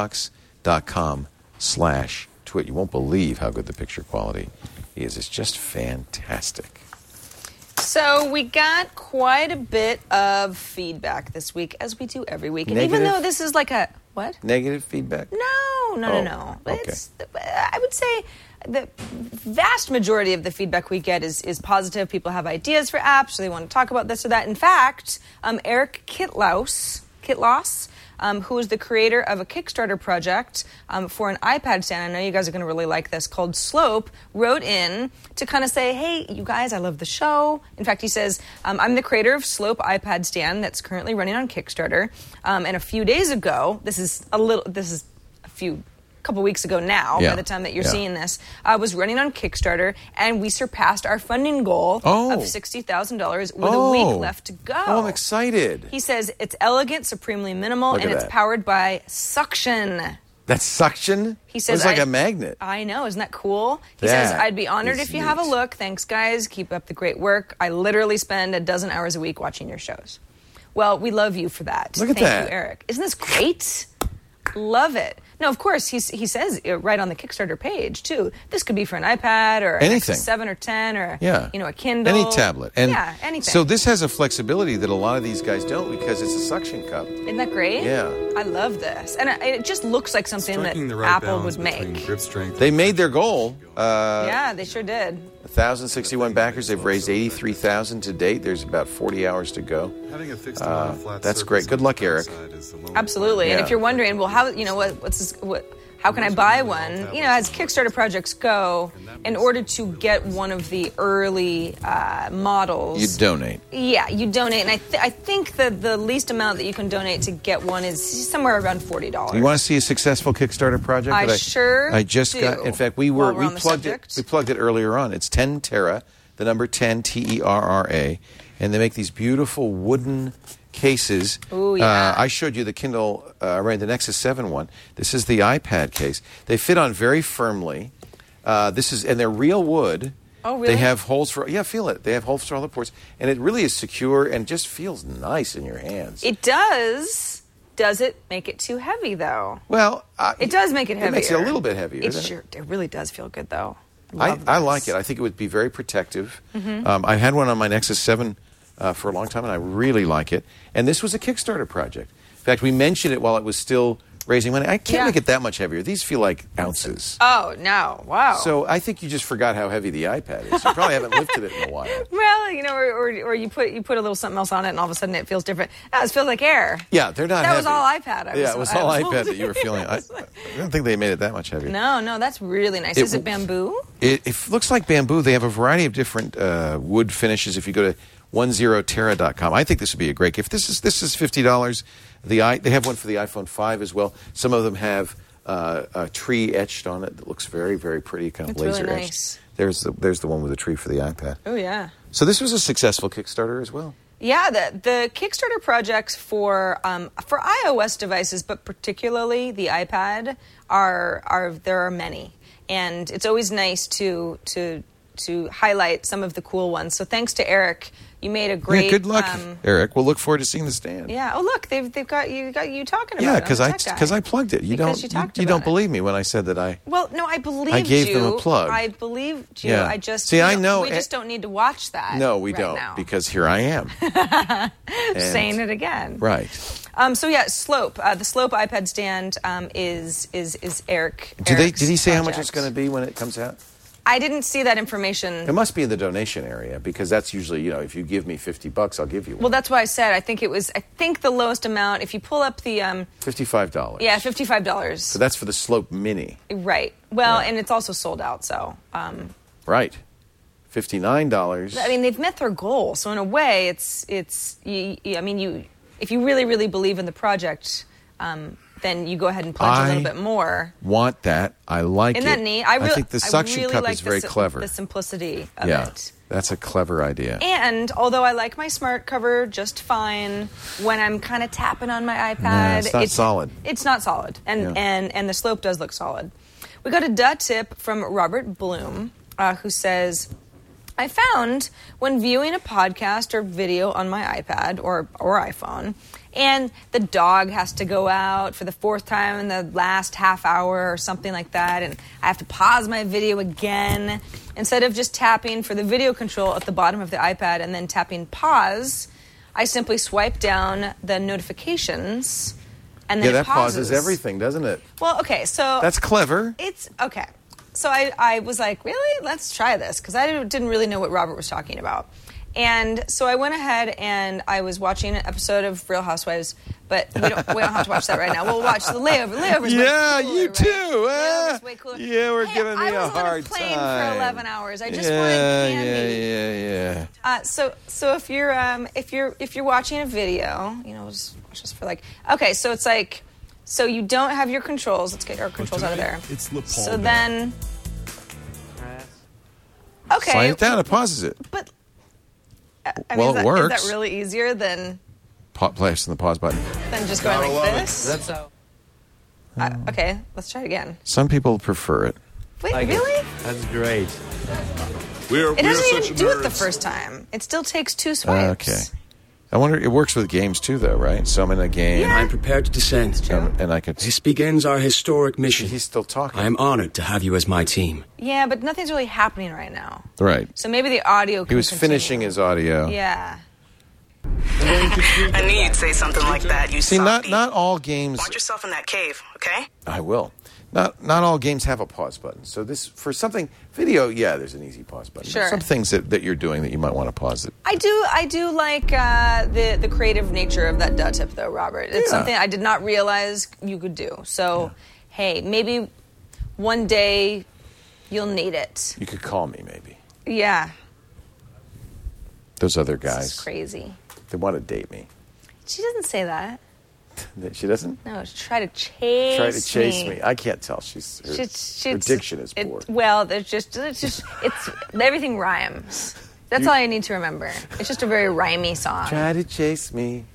slingbox.com/twit. You won't believe how good the picture quality is. It's just fantastic. So we got quite a bit of feedback this week, as we do every week. And even Negative? though this is like a... What? Negative feedback? No. Oh, okay. I would say the vast majority of the feedback we get is positive. People have ideas for apps, or they want to talk about this or that. In fact, Eric Kitlaus, who is the creator of a Kickstarter project for an iPad stand, I know you guys are going to really like this, called Slope, wrote in to kind of say, hey, you guys, I love the show. In fact, he says, I'm the creator of Slope iPad stand that's currently running on Kickstarter. And a few days ago, this is a couple weeks ago now, Yeah. by the time that you're Yeah. seeing this, was running on Kickstarter, and we surpassed our funding goal of $60,000 with a week left to go. Oh, I'm excited. He says it's elegant, supremely minimal, Look and at it's that. powered by suction. That suction? He says, it's like a magnet. I know. Isn't that cool? He says, That I'd be honored is if you have a neat. look. Thanks, guys. Keep up the great work. I literally spend 12 hours a week watching your shows. Well, we love you for that. Look at Thank that. you, Eric. Isn't this great? Love it. No, of course, he says right on the Kickstarter page, too, this could be for an iPad or an Anything. Nexus 7 or 10 or, Yeah. a Kindle. Any tablet. And yeah, anything. So this has a flexibility that a lot of these guys don't because it's a suction cup. Isn't that great? Yeah. I love this. And it just looks like something Striking that the right Apple balance would between make. grip strength They and made their goal. Yeah, they sure did. 1,061 backers. They've raised 83,000 to date. There's about 40 hours to go. having a fixed amount of flat that's surface great. Good on the luck, Eric. outside is the lone Absolutely. And Yeah. if you're wondering, well, how what's this? How can I buy one? As Kickstarter projects go, in order to get one of the early models, You donate. Yeah, you donate, and I think that the least amount that you can donate to get one is somewhere around $40. You want to see a successful Kickstarter project? I that sure I just do. got. In fact, we While we're on the plugged it. subject. We plugged it earlier on. It's 10 Terra, the number 10 TERRA, and they make these beautiful wooden cases. Ooh, yeah. I showed you the Kindle, the Nexus 7 one. This is the iPad case. They fit on very firmly. And they're real wood. Oh, really? They have holes for, feel it. They have holes for all the ports. And it really is secure and just feels nice in your hands. It does. Does it make it too heavy, though? Well, It does make it heavier. It makes it a little bit heavier. It doesn't sure. It really does feel good, though. I Love like this. it. I think it would be very protective. Mm-hmm. I had one on my Nexus 7 for a long time, and I really like it. And this was a Kickstarter project. In fact, we mentioned it while it was still raising money. I can't Yeah. make it that much heavier. These feel like ounces. Oh no! Wow. So I think you just forgot how heavy the iPad is. You probably haven't lifted it in a while. Well, or you put a little something else on it, and all of a sudden it feels different. No, it feels like air. Yeah, they're not That heavy. was all iPad. It was all iPad that you were feeling. I don't think they made it that much heavier. No, that's really nice. Is it bamboo? It looks like bamboo. They have a variety of different wood finishes. If you go to 10terra.com, I think this would be a great gift. This is $50. They have one for the iPhone 5 as well. Some of them have a tree etched on it that looks very, very pretty, kind of That's really laser nice. etched. There's the one with the tree for the iPad. Oh yeah. So this was a successful Kickstarter as well. Yeah, the Kickstarter projects for iOS devices, but particularly the iPad, there are many, and it's always nice to highlight some of the cool ones. So thanks to Eric, you made a great. Yeah, good luck, Eric. We'll look forward to seeing the stand. Yeah. Oh look, they've got you talking about Yeah, it. because I plugged it. You Because don't you talked you about don't it. believe me when I said that I. Well, no, I believed I gave you. them a plug. I believed you. Yeah. I just See, I know we just don't need to watch that. No, we right don't now. because here I am. And- saying it again. Right. So yeah, Slope. The Slope iPad stand is Eric. Did Eric's he say how much project. it's going to be when it comes out? I didn't see that information. It must be in the donation area because that's usually, if you give me $50, I'll give you one. Well, that's why I said I think the lowest amount. If you pull up the $55. yeah, $55. So that's for the Slope Mini. Right. Well, Yeah. and it's also sold out. So Right. $59. I mean, they've met their goal. So in a way, it's if you really, really believe in the project, then you go ahead and pledge a little bit more. Want that. I like Isn't it. that neat? I think the suction really cup like is very clever. The simplicity of Yeah. it. That's a clever idea. And although I like my smart cover just fine, when I'm kind of tapping on my iPad, Nah, it's not solid. It's not solid, and the Slope does look solid. We got a duh tip from Robert Bloom, who says, I found when viewing a podcast or video on my iPad or iPhone, and the dog has to go out for the fourth time in the last half hour or something like that, and I have to pause my video again. Instead of just tapping for the video control at the bottom of the iPad and then tapping pause, I simply swipe down the notifications, and then Yeah, it that pauses everything, doesn't it? Well, okay, so That's clever. it's okay. So I was like, really? Let's try this, because I didn't really know what Robert was talking about. And so I went ahead and I was watching an episode of Real Housewives, but we don't have to watch that right now. We'll watch the Layover. Layover's Yeah, way cooler, you right? too. Layover's way cooler. Yeah, we're Hey, giving me a hard I was on a plane time. for 11 hours. I just wanted candy. Yeah. So if you're watching a video, just watch this for okay. So it's like, so you don't have your controls. Let's get our controls out of there. It's the So Paul then, okay. Slide it down, it pauses it. But Well, it works. Is that really easier than Pressing the pause button. just going like this? That's how. Okay, let's try it again. Some people prefer it. Wait, really? That's great. It doesn't even do it the first time. It still takes 2 swipes. Okay. I wonder, it works with games too, though, right? So I'm in a game. I'm prepared to descend. And I can... This begins our historic mission. He's still talking. I am honored to have you as my team. Yeah, but nothing's really happening right now. Right. So maybe the audio can He was continue. finishing his audio. Yeah. I knew you'd say something like that. You See, softy. not all games... Watch yourself in that cave, okay? I will. Not all games have a pause button. So this, for something, video, yeah, there's an easy pause button. Sure. There's some things that you're doing that you might want to pause it. I do like the creative nature of that duh tip, though, Robert. It's something I did not realize you could do. So, hey, maybe one day you'll need it. You could call me, maybe. Yeah. Those other This guys. is crazy. They want to date me. She doesn't say that. She doesn't? No, try to chase me. I can't tell. Her diction is poor. It's everything rhymes. That's all I need to remember. It's just a very rhymey song. Try to chase me.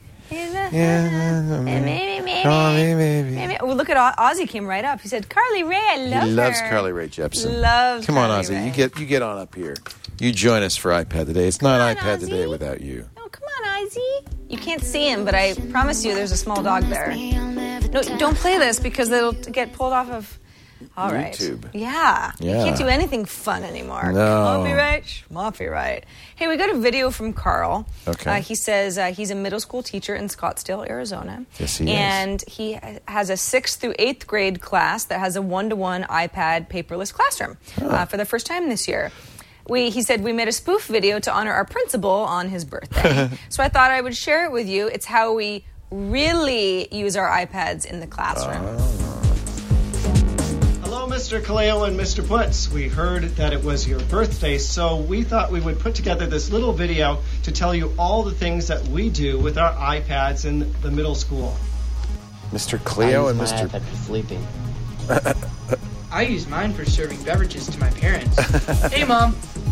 Maybe. Well, look at Ozzy came right up. He said, "Carly Rae, I love her." He loves Carly Rae Jepsen. Loves. Come on, Carly Ozzy. Rae. You get on up here. You join us for iPad Today. It's not Come on, iPad Today Ozzy. without you. Oh, come on, Ozzy. You can't see him, but I promise you there's a small dog there. No, don't play this because it'll get pulled off of... All right. YouTube. Yeah. You Yeah. can't do anything fun anymore. No. Copyright. Hey, we got a video from Carl. Okay. He says he's a middle school teacher in Scottsdale, Arizona. Yes, he is. And he has a 6th through 8th grade class that has a 1-to-1 iPad paperless classroom for the first time this year. He said we made a spoof video to honor our principal on his birthday. So I thought I would share it with you. It's how we really use our iPads in the classroom. Hello, Mr. Kaleo and Mr. Putz. We heard that it was your birthday, so we thought we would put together this little video to tell you all the things that we do with our iPads in the middle school. Mr. Cleo and Mr. iPad for sleeping. I use mine for serving beverages to my parents. Hey, Mom.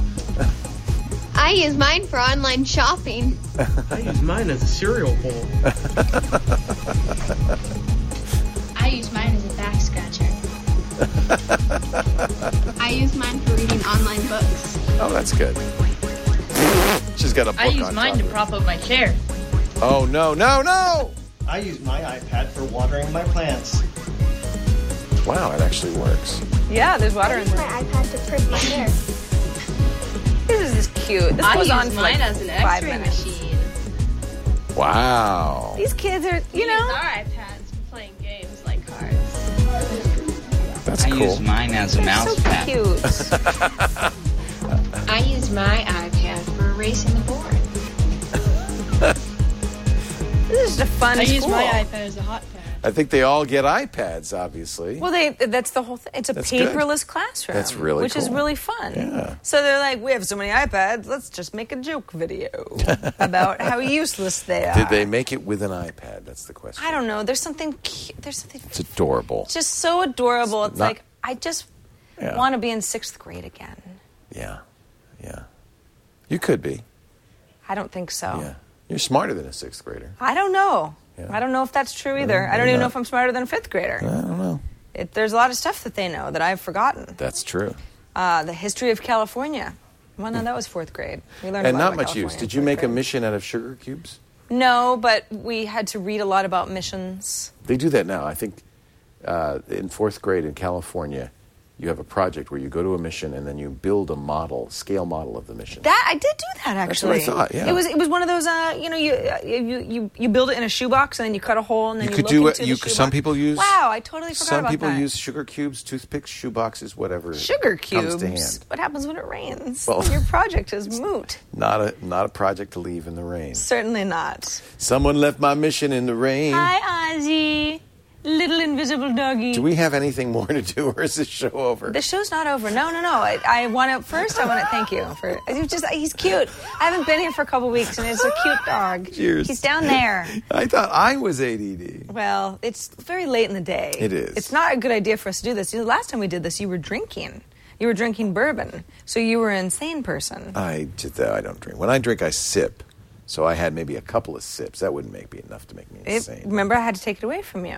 I use mine for online shopping. I use mine as a cereal bowl. I use mine as a back scratcher. I use mine for reading online books. Oh, that's good. She's got a book I use on mine top to of it. prop up my chair. Oh, no. I use my iPad for watering my plants. Wow, it actually works. Yeah, there's water in My there. iPad to print my hair. This is cute. This goes on for like as an 5 minutes. machine. Wow. These kids are, you know... our iPads for playing games like cards. That's I cool. use mine as a mouse so pad. cute. I use my iPad for erasing the board. This is just a fun school. iPad as a hot pad. I think they all get iPads, obviously. Well, that's the whole thing. It's a That's good. paperless classroom. That's really Which is cool. really fun. Yeah. So they're like, we have so many iPads, let's just make a joke video about how useless they are. Did they make it with an iPad? That's the question. I don't know. There's something cute. There's something It's adorable. just so adorable. It's not- like, I just Yeah. want to be in 6th grade again. Yeah. You could be. I don't think so. Yeah. You're smarter than a 6th grader. I don't know. Yeah. I don't know if that's true either. I don't even know if I'm smarter than a 5th grader. I don't know. There's a lot of stuff that they know that I've forgotten. That's true. The history of California. Well, no, that was 4th grade. We learned And a lot not about much use. California Did in you 4th make a grade. mission out of sugar cubes? No, but we had to read a lot about missions. They do that now. I think in 4th grade in California, you have a project where you go to a mission and then you build a scale model of the mission. That I did do that actually. That's what I thought, yeah. It was one of those. You build it in a shoebox and then you cut a hole and then you could look do into it. the shoebox. Some people use. Wow, I totally forgot Some about people that. use sugar cubes, toothpicks, shoeboxes, whatever. Sugar comes to cubes. hand. What happens when it rains? Well- Your project is moot. Not a project to leave in the rain. Certainly not. Someone left my mission in the rain. Hi, Ozzy. Little invisible doggy. Do we have anything more to do, or is this show over? The show's not over. No. I want to thank you for. He's cute. I haven't been here for a couple weeks, and it's a cute dog. Cheers. He's down there. I thought I was ADD. Well, it's very late in the day. It is. It's not a good idea for us to do this. You know, the last time we did this, you were drinking. You were drinking bourbon, so you were an insane person. I don't drink. When I drink, I sip. So I had maybe a couple of sips. That wouldn't be enough to make me insane. Remember, I had to take it away from you.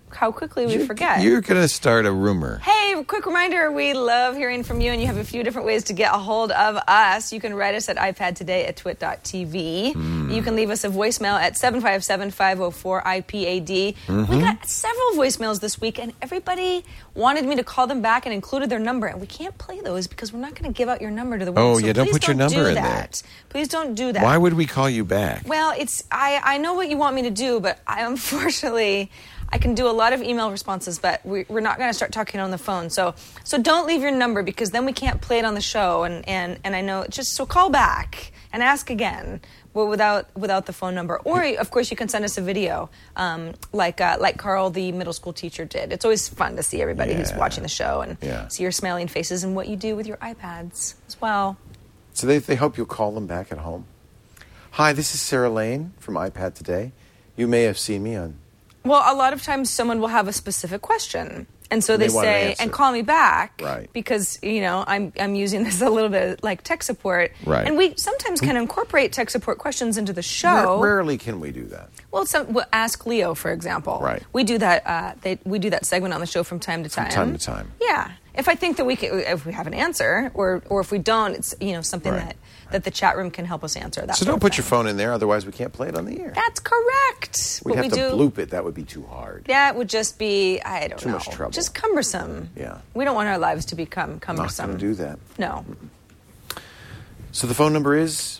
how quickly we forget. You're going to start a rumor. Hey, quick reminder, we love hearing from you, and you have a few different ways to get a hold of us. You can write us at iPadtoday@twit.tv. You can leave us a voicemail at 757-504-IPAD. We got several voicemails this week, and everybody wanted me to call them back and included their number, and we can't play those because we're not going to give out your number to the world. Oh, yeah, don't put your number in there. Please don't do that. Why would we call you back? Well, I know what you want me to do, but unfortunately, I can do a lot of email responses, but we're not going to start talking on the phone. So don't leave your number because then we can't play it on the show. And I know, so call back and ask again, well, without the phone number. Or, of course, you can send us a video like Carl, the middle school teacher, did. It's always fun to see everybody who's watching the show and see your smiling faces and what you do with your iPads as well. So they hope you'll call them back at home. Hi, this is Sarah Lane from iPad Today. You may have seen me on... Well, a lot of times someone will have a specific question. And so they say, and call me back. Right. Because, I'm using this a little bit like tech support. Right. And we sometimes can incorporate tech support questions into the show. Rarely can we do that. Well, Ask Leo, for example. Right. We do that. We do that segment on the show from time to time. From time to time. Yeah. If I think that if we have an answer, or if we don't, it's something that the chat room can help us answer. So don't put your phone in there, otherwise we can't play it on the air. That's correct. We'd have to bloop it. That would be too hard. That would just be, I don't know. Too much trouble. Just cumbersome. Yeah. We don't want our lives to become cumbersome. I'm not going to do that. No. So the phone number is?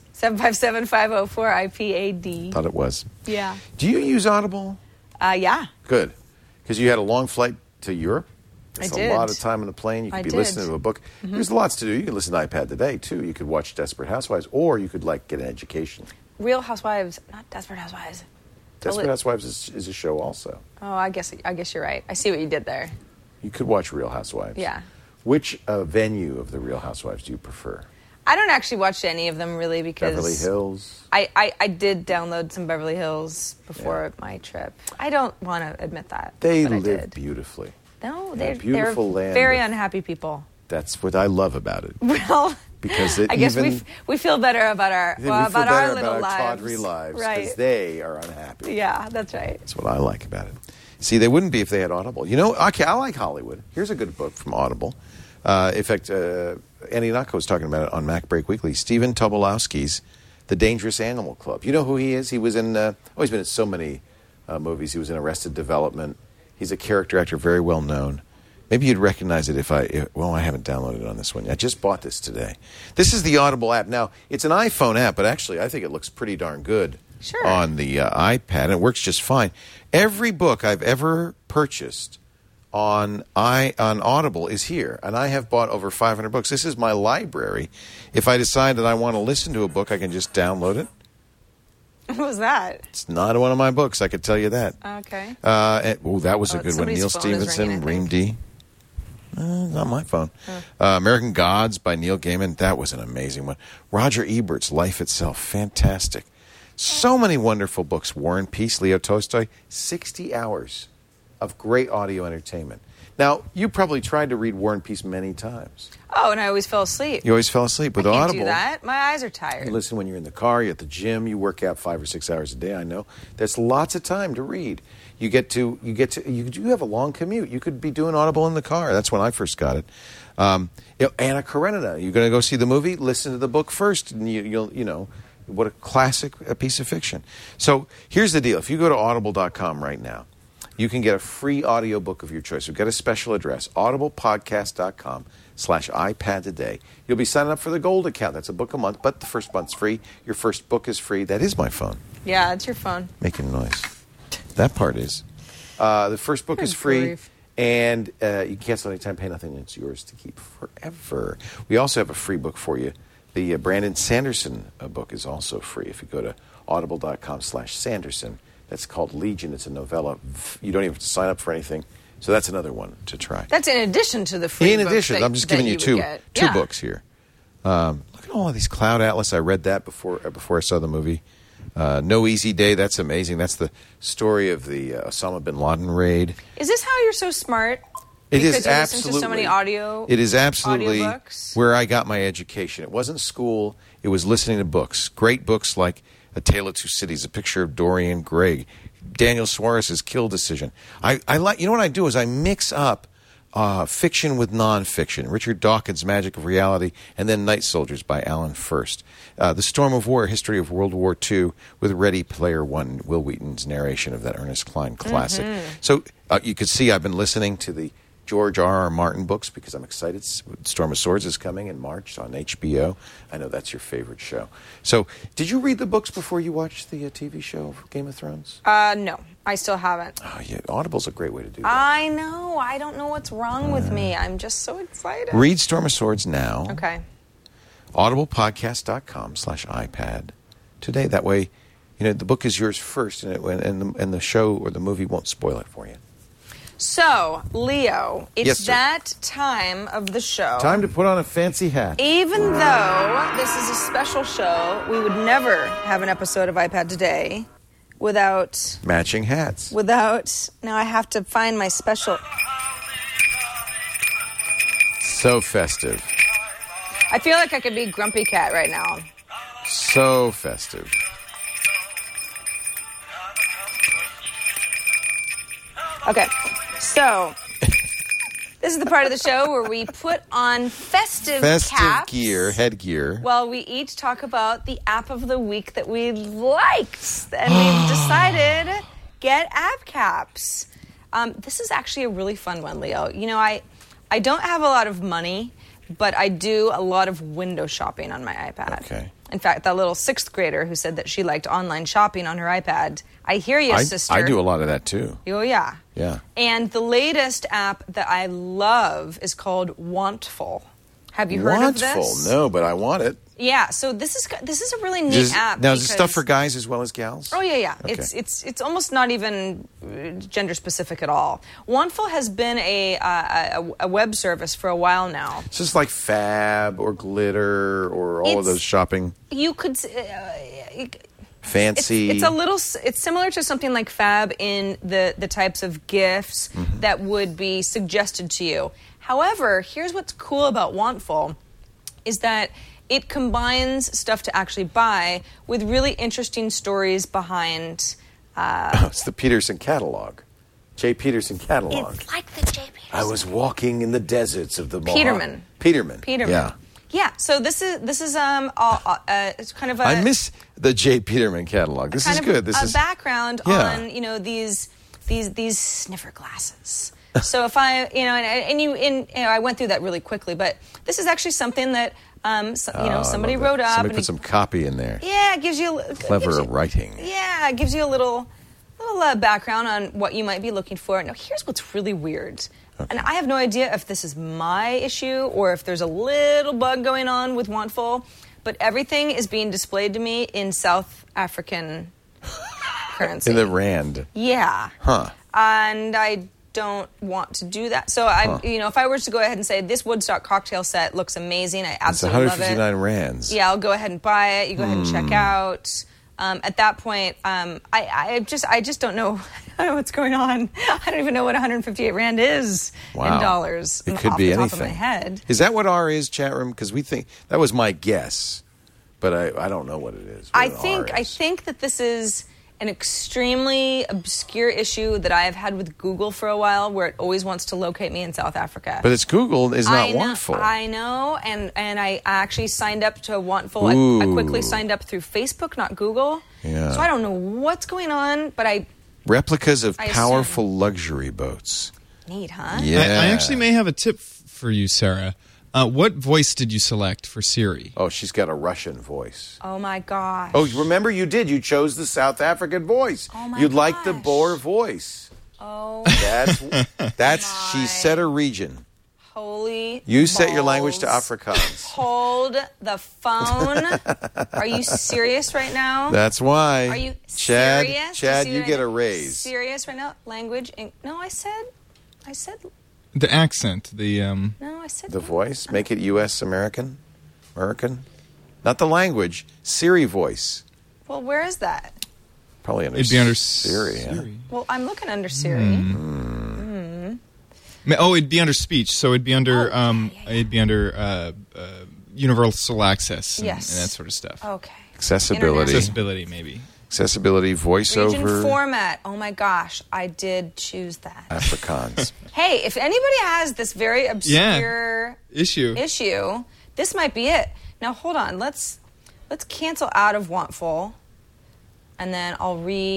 757-504-IPAD. Thought it was. Yeah. Do you use Audible? Yeah. Good. Because you had a long flight to Europe? It's I did. a lot of time on the plane. You could be listening to a book. There's lots to do. You can listen to iPad Today, too. You could watch Desperate Housewives, or you could, get an education. Real Housewives, not Desperate Housewives. Desperate Housewives is a show also. Oh, I guess you're right. I see what you did there. You could watch Real Housewives. Yeah. Which venue of the Real Housewives do you prefer? I don't actually watch any of them, really, because... Beverly Hills? I did download some Beverly Hills before my trip. I don't want to admit that. They live beautifully. No, they're beautiful land. Very unhappy people. That's what I love about it. Well, because I guess we feel better about our little lives, tawdry lives, right? Because they are unhappy. Yeah, that's right. That's what I like about it. See, they wouldn't be if they had Audible. Okay, I like Hollywood. Here's a good book from Audible. In fact, Andy Nutko was talking about it on Mac Break Weekly. Stephen Tobolowsky's The Dangerous Animal Club. You know who he is? He was in. He's been in so many movies. He was in Arrested Development. He's a character actor, very well known. Maybe you'd recognize it I haven't downloaded it on this one. I just bought this today. This is the Audible app. Now, it's an iPhone app, but actually I think it looks pretty darn good on the iPad, and it works just fine. Every book I've ever purchased on Audible is here, and I have bought over 500 books. This is my library. If I decide that I want to listen to a book, I can just download it. What was that? It's not one of my books, I could tell you that. Okay. That was a good one. Neil Stephenson, Ream D. Not my phone. American Gods by Neil Gaiman. That was an amazing one. Roger Ebert's Life Itself. Fantastic. So many wonderful books. War and Peace, Leo Tolstoy. 60 hours of great audio entertainment. Now, you probably tried to read War and Peace many times. Oh, and I always fell asleep. You always fell asleep. With I can't Audible, do that. My eyes are tired. You listen when you're in the car, you're at the gym, you work out 5 or 6 hours a day, I know. There's lots of time to read. You do have a long commute. You could be doing Audible in the car. That's when I first got it. Anna Karenina, you're going to go see the movie? Listen to the book first, and you'll what a classic piece of fiction. So here's the deal. If you go to audible.com right now, you can get a free audiobook of your choice. So get a special address, audiblepodcast.com/iPad today. You'll be signing up for the Gold account. That's a book a month, but the first month's free. Your first book is free. That is my phone. Yeah, it's your phone. Making noise. That part is. The first book is free, and you can cancel anytime, pay nothing, and it's yours to keep forever. We also have a free book for you. The Brandon Sanderson book is also free. If you go to audible.com/Sanderson, that's called Legion. It's a novella. You don't even have to sign up for anything. So that's another one to try. That's in addition to the free In addition, I'm just giving you two books here. Look at all of these. Cloud Atlas. I read that before I saw the movie. No Easy Day. That's amazing. That's the story of the Osama bin Laden raid. Is this how you're so smart? It because is you absolutely. Listen to so many audio. It is absolutely audiobooks? Where I got my education. It wasn't school. It was listening to books. Great books like A Tale of Two Cities, A Picture of Dorian Gray. Daniel Suarez's Kill Decision. I like. You know what I do is I mix up fiction with nonfiction. Richard Dawkins' Magic of Reality, and then Night Soldiers by Alan Furst. The Storm of War, History of World War II, with Ready Player One, Will Wheaton's narration of that Ernest Cline classic. So you could see I've been listening to the George R.R. Martin books because I'm excited. Storm of Swords is coming in March on HBO. I know that's your favorite show. So did you read the books before you watched the TV show of Game of Thrones? No, I still haven't. Oh, yeah. Audible's a great way to do that. I know. I don't know what's wrong with me. I'm just so excited. Read Storm of Swords now. Okay. audiblepodcast.com/iPad today. That way, the book is yours first, and the show or the movie won't spoil it for you. So, Leo, it's Yes, sir. that time of the show. Time to put on a fancy hat. Even though this is a special show, we would never have an episode of iPad Today without... Matching hats. Now I have to find my special... So festive. I feel like I could be Grumpy Cat right now. So festive. Okay, so this is the part of the show where we put on festive caps gear, headgear. while we each talk about the app of the week that we liked. And we've decided, get app caps. This is actually a really fun one, Leo. I don't have a lot of money, but I do a lot of window shopping on my iPad. Okay. In fact, that little 6th grader who said that she liked online shopping on her iPad. I hear you, sister. I do a lot of that, too. Oh, yeah. Yeah. And the latest app that I love is called Wantful. Have you heard of this? Wantful? No, but I want it. Yeah, so this is a really neat app. Now, is it stuff for guys as well as gals? Oh, yeah. Okay. It's almost not even gender specific at all. Wantful has been a web service for a while now. It's just like Fab or Glitter or all of those shopping. You could... Fancy. It's similar to something like Fab in the types of gifts that would be suggested to you. However, here's what's cool about Wantful is that it combines stuff to actually buy with really interesting stories behind... it's the Peterson catalog. J. Peterson catalog. It's like the J. Peterson. I was walking in the deserts of the Peterman. Peterman. Yeah. Yeah, so this is it's kind of a... I miss the J. Peterman catalog. This is good. This is background on these sniffer glasses. So if I I went through that really quickly, but this is actually something that somebody wrote up. Somebody put some copy in there. Yeah, it gives you clever writing. Yeah, it gives you a little background on what you might be looking for. Now, here's what's really weird. Okay. And I have no idea if this is my issue or if there's a little bug going on with Wantful, but everything is being displayed to me in South African currency. In the rand. Yeah. Huh. And I don't want to do that. So if I were to go ahead and say this Woodstock cocktail set looks amazing, I absolutely love it. It's 159 rands. Yeah, I'll go ahead and buy it. You go ahead and check out. At that point, I just don't know. I don't know what's going on. I don't even know what 158 rand is in dollars. It could be anything. Off the top of my head. Is that what R is, chat room? Because we think that was my guess, but I don't know what it is. I think that this is an extremely obscure issue that I have had with Google for a while, where it always wants to locate me in South Africa. But it's Google is not Wantful. I know, and I actually signed up to Wantful. I quickly signed up through Facebook, not Google. Yeah. So I don't know what's going on, but replicas of powerful luxury boats. Neat, huh? Yeah. I actually may have a tip for you, Sarah. What voice did you select for Siri? Oh, she's got a Russian voice. Oh, my gosh. Oh, remember you did. You chose the South African voice. Oh, my You'd gosh. like the Boer voice. Oh. That's she set a region. Holy You set your balls. language to Afrikaans. Hold the phone. Are you serious right now? That's why. Are you Chad, serious? Chad, Do you you see get what a I- raise. Serious right now? Language? No, I said... The accent, No, I said... The voice? Make it U.S. American? Not the language. Siri voice. Well, where is that? Probably under It'd be under Siri. Yeah. Siri. Well, I'm looking under Siri. Oh, it'd be under speech, so it'd be under it'd be under universal access and, Yes. and that sort of stuff. Okay. Accessibility. Accessibility, maybe. Accessibility, Region voiceover, format. Oh my gosh, I did choose that. Afrikaans. Hey, if anybody has this very obscure issue, this might be it. Now hold on, let's cancel out of Wantful, and then I'll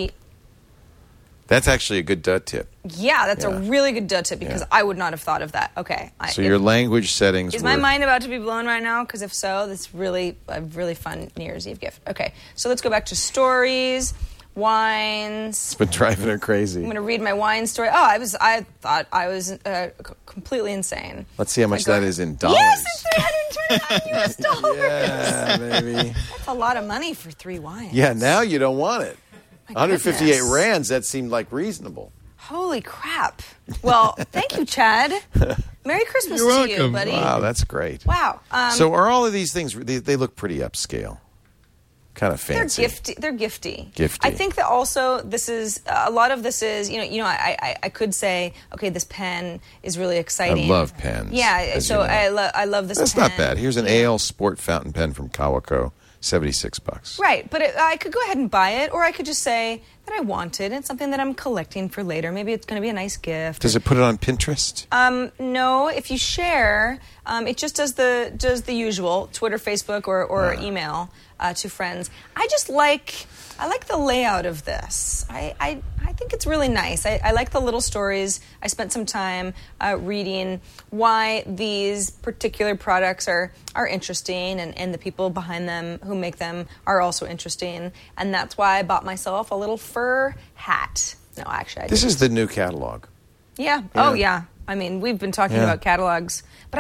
That's actually a good dud tip. Yeah, that's a really good dud tip because I would not have thought of that. Okay. So your language settings Is my mind about to be blown right now? Because if so, that's really a really fun New Year's Eve gift. Okay, so let's go back to stories, wines. It's been driving her crazy. I'm going to read my wine story. Oh, I thought I was completely insane. Let's see how much that is in dollars. Yes, it's $329 US. Yeah, baby. That's a lot of money for 3 wines. Yeah, now you don't want it. My 158 goodness. rands, that seemed like reasonable. Holy crap. Well, thank you, Chad. Merry Christmas You're to you, welcome. buddy. Wow, that's great. Wow. So are all of these things, they look pretty upscale. Kind of fancy. They're gifty. Gifty. I think that also this is a lot of this is I could say okay, this pen is really exciting. I love pens. Yeah, so you know. I love this. That's pen. not bad. Here's an AL Sport fountain pen from Kawaco, $76. Right, but I could go ahead and buy it, or I could just say that I want it. It's something that I'm collecting for later. Maybe it's going to be a nice gift. Does it put it on Pinterest? No. If you share, it just does the usual Twitter, Facebook, or email to friends. I like the layout of this. I think it's really nice. I like the little stories. I spent some time reading why these particular products are interesting, and the people behind them who make them are also interesting. And that's why I bought myself a little fur hat. No, actually, This is the new catalog. Yeah. Oh, yeah. I mean, we've been talking about catalogs, but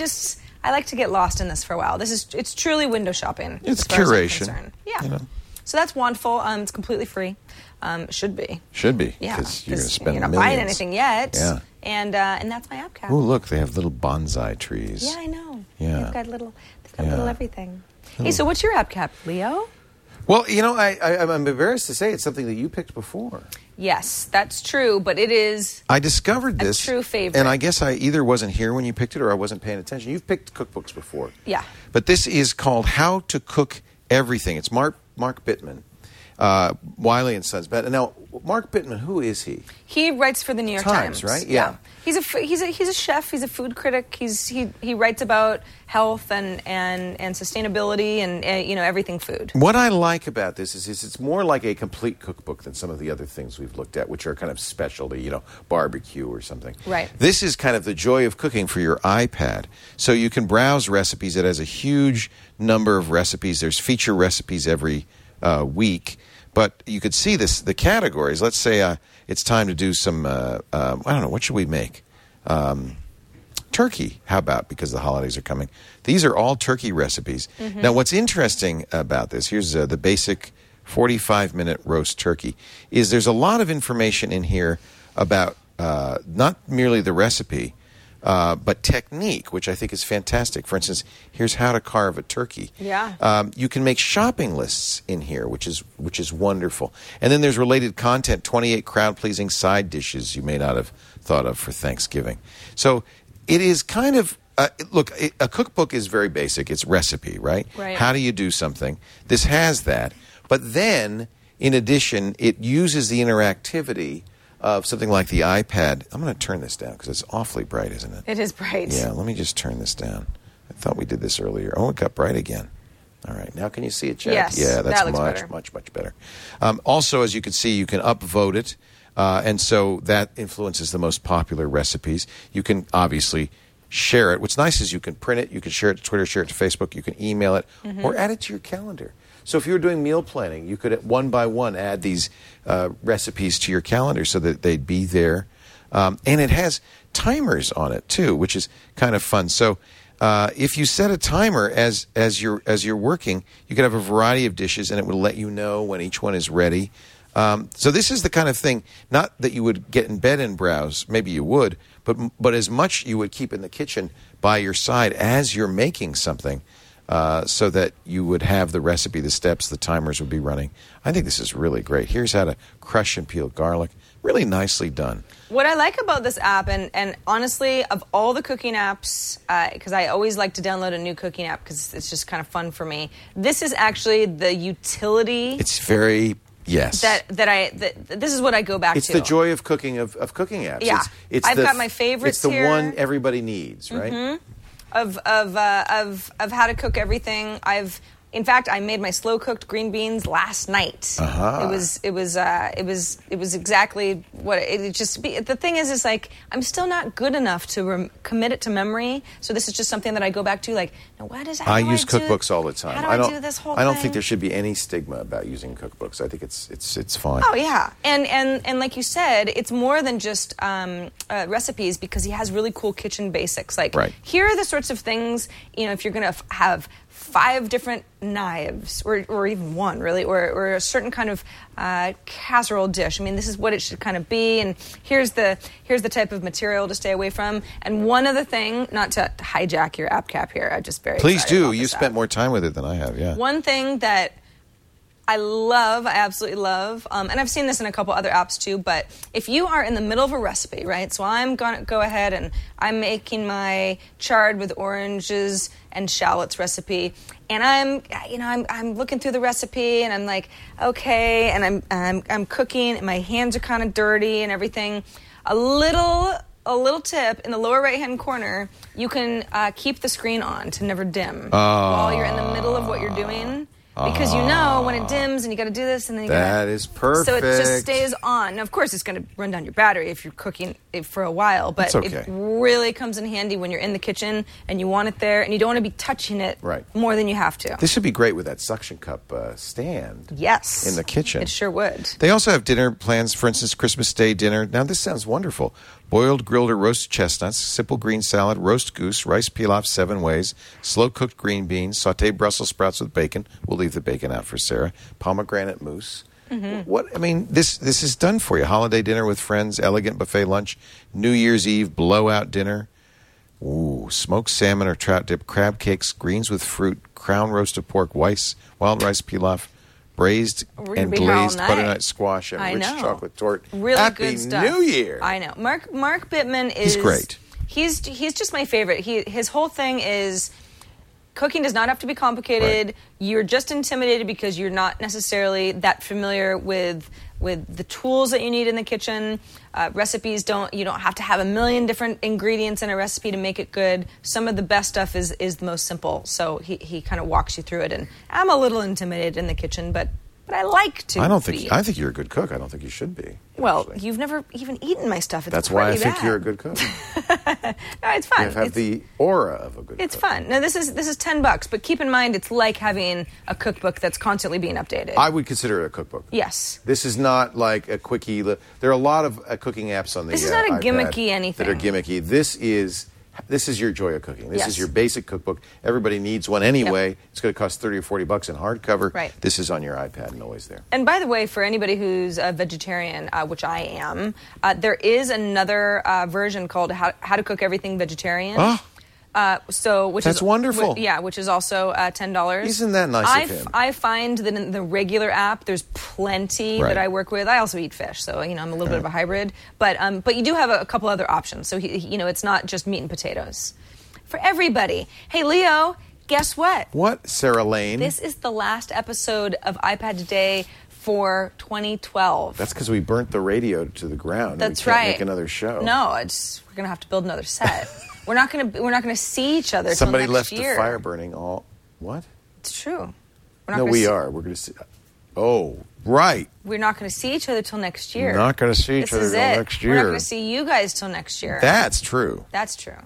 I like to get lost in this for a while. It's truly window shopping. It's as far as I'm curation. concerned. Yeah. You know. So that's Wantful. It's completely free. Should be. Should be. Yeah. Because you're going to spend you're not millions. buying anything yet. Yeah. And that's my app cap. Oh, look, they have little bonsai trees. Yeah, I know. Yeah. They've got little everything. Hey, so what's your app cap, Leo? Well, I'm embarrassed to say it's something that you picked before. Yes, that's true, but it is I discovered this. a true favorite. And I guess I either wasn't here when you picked it or I wasn't paying attention. You've picked cookbooks before. Yeah. But this is called How to Cook Everything. It's Mark Bittman, Wiley and Sons. But now, Mark Bittman, who is he? He writes for the New York Times, right? Yeah. He's a chef. He's a food critic. He writes about health and sustainability and everything food. What I like about this is it's more like a complete cookbook than some of the other things we've looked at, which are kind of specialty, barbecue or something. Right. This is kind of the joy of cooking for your iPad. So you can browse recipes. It has a huge number of recipes. There's feature recipes every week. But you could see the categories. Let's say it's time to do some, I don't know, what should we make? Turkey, how about, because the holidays are coming. These are all turkey recipes. Mm-hmm. Now, what's interesting about this, here's the basic 45-minute roast turkey, is there's a lot of information in here about not merely the recipe, but technique, which I think is fantastic. For instance, here's how to carve a turkey. Yeah. You can make shopping lists in here, which is wonderful. And then there's related content, 28 crowd-pleasing side dishes you may not have thought of for Thanksgiving. So it is kind of, a cookbook is very basic. It's recipe, right? Right. How do you do something? This has that. But then, in addition, it uses the interactivity of something like the iPad. I'm going to turn this down because it's awfully bright, isn't it? It is bright. Yeah, let me just turn this down. I thought we did this earlier. Oh, it got bright again. All right, now can you see it, Chad? Yes, Yeah, that's that looks much better. better. Also, as you can see, you can upvote it, and so that influences the most popular recipes. You can obviously share it. What's nice is you can print it, you can share it to Twitter, share it to Facebook, you can email it, or add it to your calendar. So if you were doing meal planning, you could one by one add these recipes to your calendar so that they'd be there. And it has timers on it too, which is kind of fun. So if you set a timer as you're working, you could have a variety of dishes, and it would let you know when each one is ready. So this is the kind of thing, not that you would get in bed and browse, maybe you would, but as much you would keep in the kitchen by your side as you're making something. So that you would have the recipe, the steps, the timers would be running. I think this is really great. Here's how to crush and peel garlic. Really nicely done. What I like about this app, and honestly, of all the cooking apps, because I always like to download a new cooking app because it's just kind of fun for me, this is actually the utility. It's very Yes. That this is what I go back It's to. the joy of cooking of cooking apps. Yeah. It's I've got my favorites It's the here. one everybody needs, right? Mm-hmm. Of how to cook everything. In fact, I made my slow cooked green beans last night. Uh-huh. It was exactly what it just. The thing is like I'm still not good enough to commit it to memory. So this is just something that I go back to. Like, now what is? I use cookbooks all the time. How do I do this whole I don't thing? think there should be any stigma about using cookbooks. I think it's fine. Oh yeah, and like you said, it's more than just recipes because he has really cool kitchen basics. Like here are the sorts of things if you're going to have 5 different knives, or even one, really, or a certain kind of casserole dish. I mean, this is what it should kind of be, and here's the type of material to stay away from. And one other thing, not to hijack your app cap here, I'm just very Please excited do. about You this spent app. more time with it than I have. Yeah. One thing that I absolutely love, and I've seen this in a couple other apps too, but if you are in the middle of a recipe, right, so I'm going to go ahead and I'm making my chard with oranges and shallots recipe, and I'm looking through the recipe, and I'm like, okay, and I'm cooking, and my hands are kind of dirty and everything. A little tip in the lower right-hand corner, you can keep the screen on to never dim while you're in the middle of what you're doing. Because when it dims and you got to do this and then you That is perfect. So it just stays on. Now, of course, it's going to run down your battery if you're cooking it for a while, but That's okay. it really comes in handy when you're in the kitchen and you want it there and you don't want to be touching it more than you have to. This would be great with that suction cup stand. Yes. In the kitchen. It sure would. They also have dinner plans, for instance, Christmas Day dinner. Now, this sounds wonderful. Boiled, grilled, or roasted chestnuts, simple green salad, roast goose, rice pilaf 7 ways, slow-cooked green beans, sautéed Brussels sprouts with bacon. We'll leave the bacon out for Sarah. Pomegranate mousse. Mm-hmm. This is done for you. Holiday dinner with friends, elegant buffet lunch, New Year's Eve blowout dinner. Ooh, smoked salmon or trout dip, crab cakes, greens with fruit, crown roasted pork, wild rice pilaf, braised and glazed butternut squash, and rich chocolate torte. Really Happy good stuff. New Year! I know. Mark Bittman is... He's great. He's just my favorite. His whole thing is... Cooking does not have to be complicated. Right. You're just intimidated because you're not necessarily that familiar with the tools that you need in the kitchen. Recipes you don't have to have a million different ingredients in a recipe to make it good. Some of the best stuff is the most simple. So he kind of walks you through it. And I'm a little intimidated in the kitchen, but I like to. I think you're a good cook. I don't think you should be. Well, actually. You've never even eaten my stuff. That's why I think you're a good cook. No, it's fun. You have the aura of a good cook. It's fun. Now, this is $10, but keep in mind it's like having a cookbook that's constantly being updated. I would consider it a cookbook. Yes. This is not like a quickie. There are a lot of cooking apps on the This is not a iPad gimmicky anything. that are gimmicky. This is your joy of cooking. This is your basic cookbook. Everybody needs one anyway. Yep. It's going to cost $30 or $40 in hardcover. Right. This is on your iPad and always there. And by the way, for anybody who's a vegetarian, which I am, there is another version called How to Cook Everything Vegetarian. Oh. That's wonderful. Which is also $10. Isn't that nice of him? I find that in the regular app, there's plenty that I work with. I also eat fish, so I'm a little bit of a hybrid. But you do have a couple other options. So it's not just meat and potatoes for everybody. Hey, Leo, guess what? What, Sarah Lane? This is the last episode of iPad Today for 2012. That's because we burnt the radio to the ground. That's we can't right. Make another show. No, we're gonna have to build another set. We're not gonna see each other. Somebody till left next year. the fire burning. All what? It's true. We are. We're going to see. Oh, right. We're not going to see each other till next year. Not going to see each other till next year. We're not going to see you guys till next year. That's true. That's true.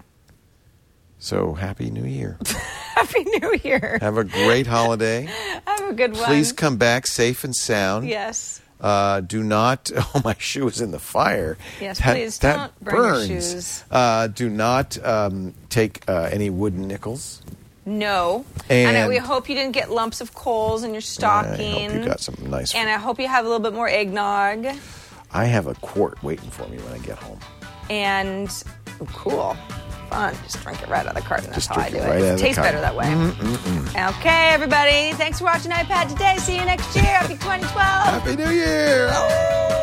So happy New Year. Happy New Year. Have a great holiday. Have a good one. Please come back safe and sound. Yes. Do not. Oh, my shoe is in the fire. Yes, please don't burn your shoes. Do not take any wooden nickels. No. And we hope you didn't get lumps of coals in your stocking. I hope you got something nice. And I hope you have a little bit more eggnog. I have a quart waiting for me when I get home. And cool. Fun. Just drink it right out of the carton. That's how I do it. Right It tastes better that way. Okay, everybody. Thanks for watching iPad Today. See you next year. Happy 2012. Happy New Year. Oh.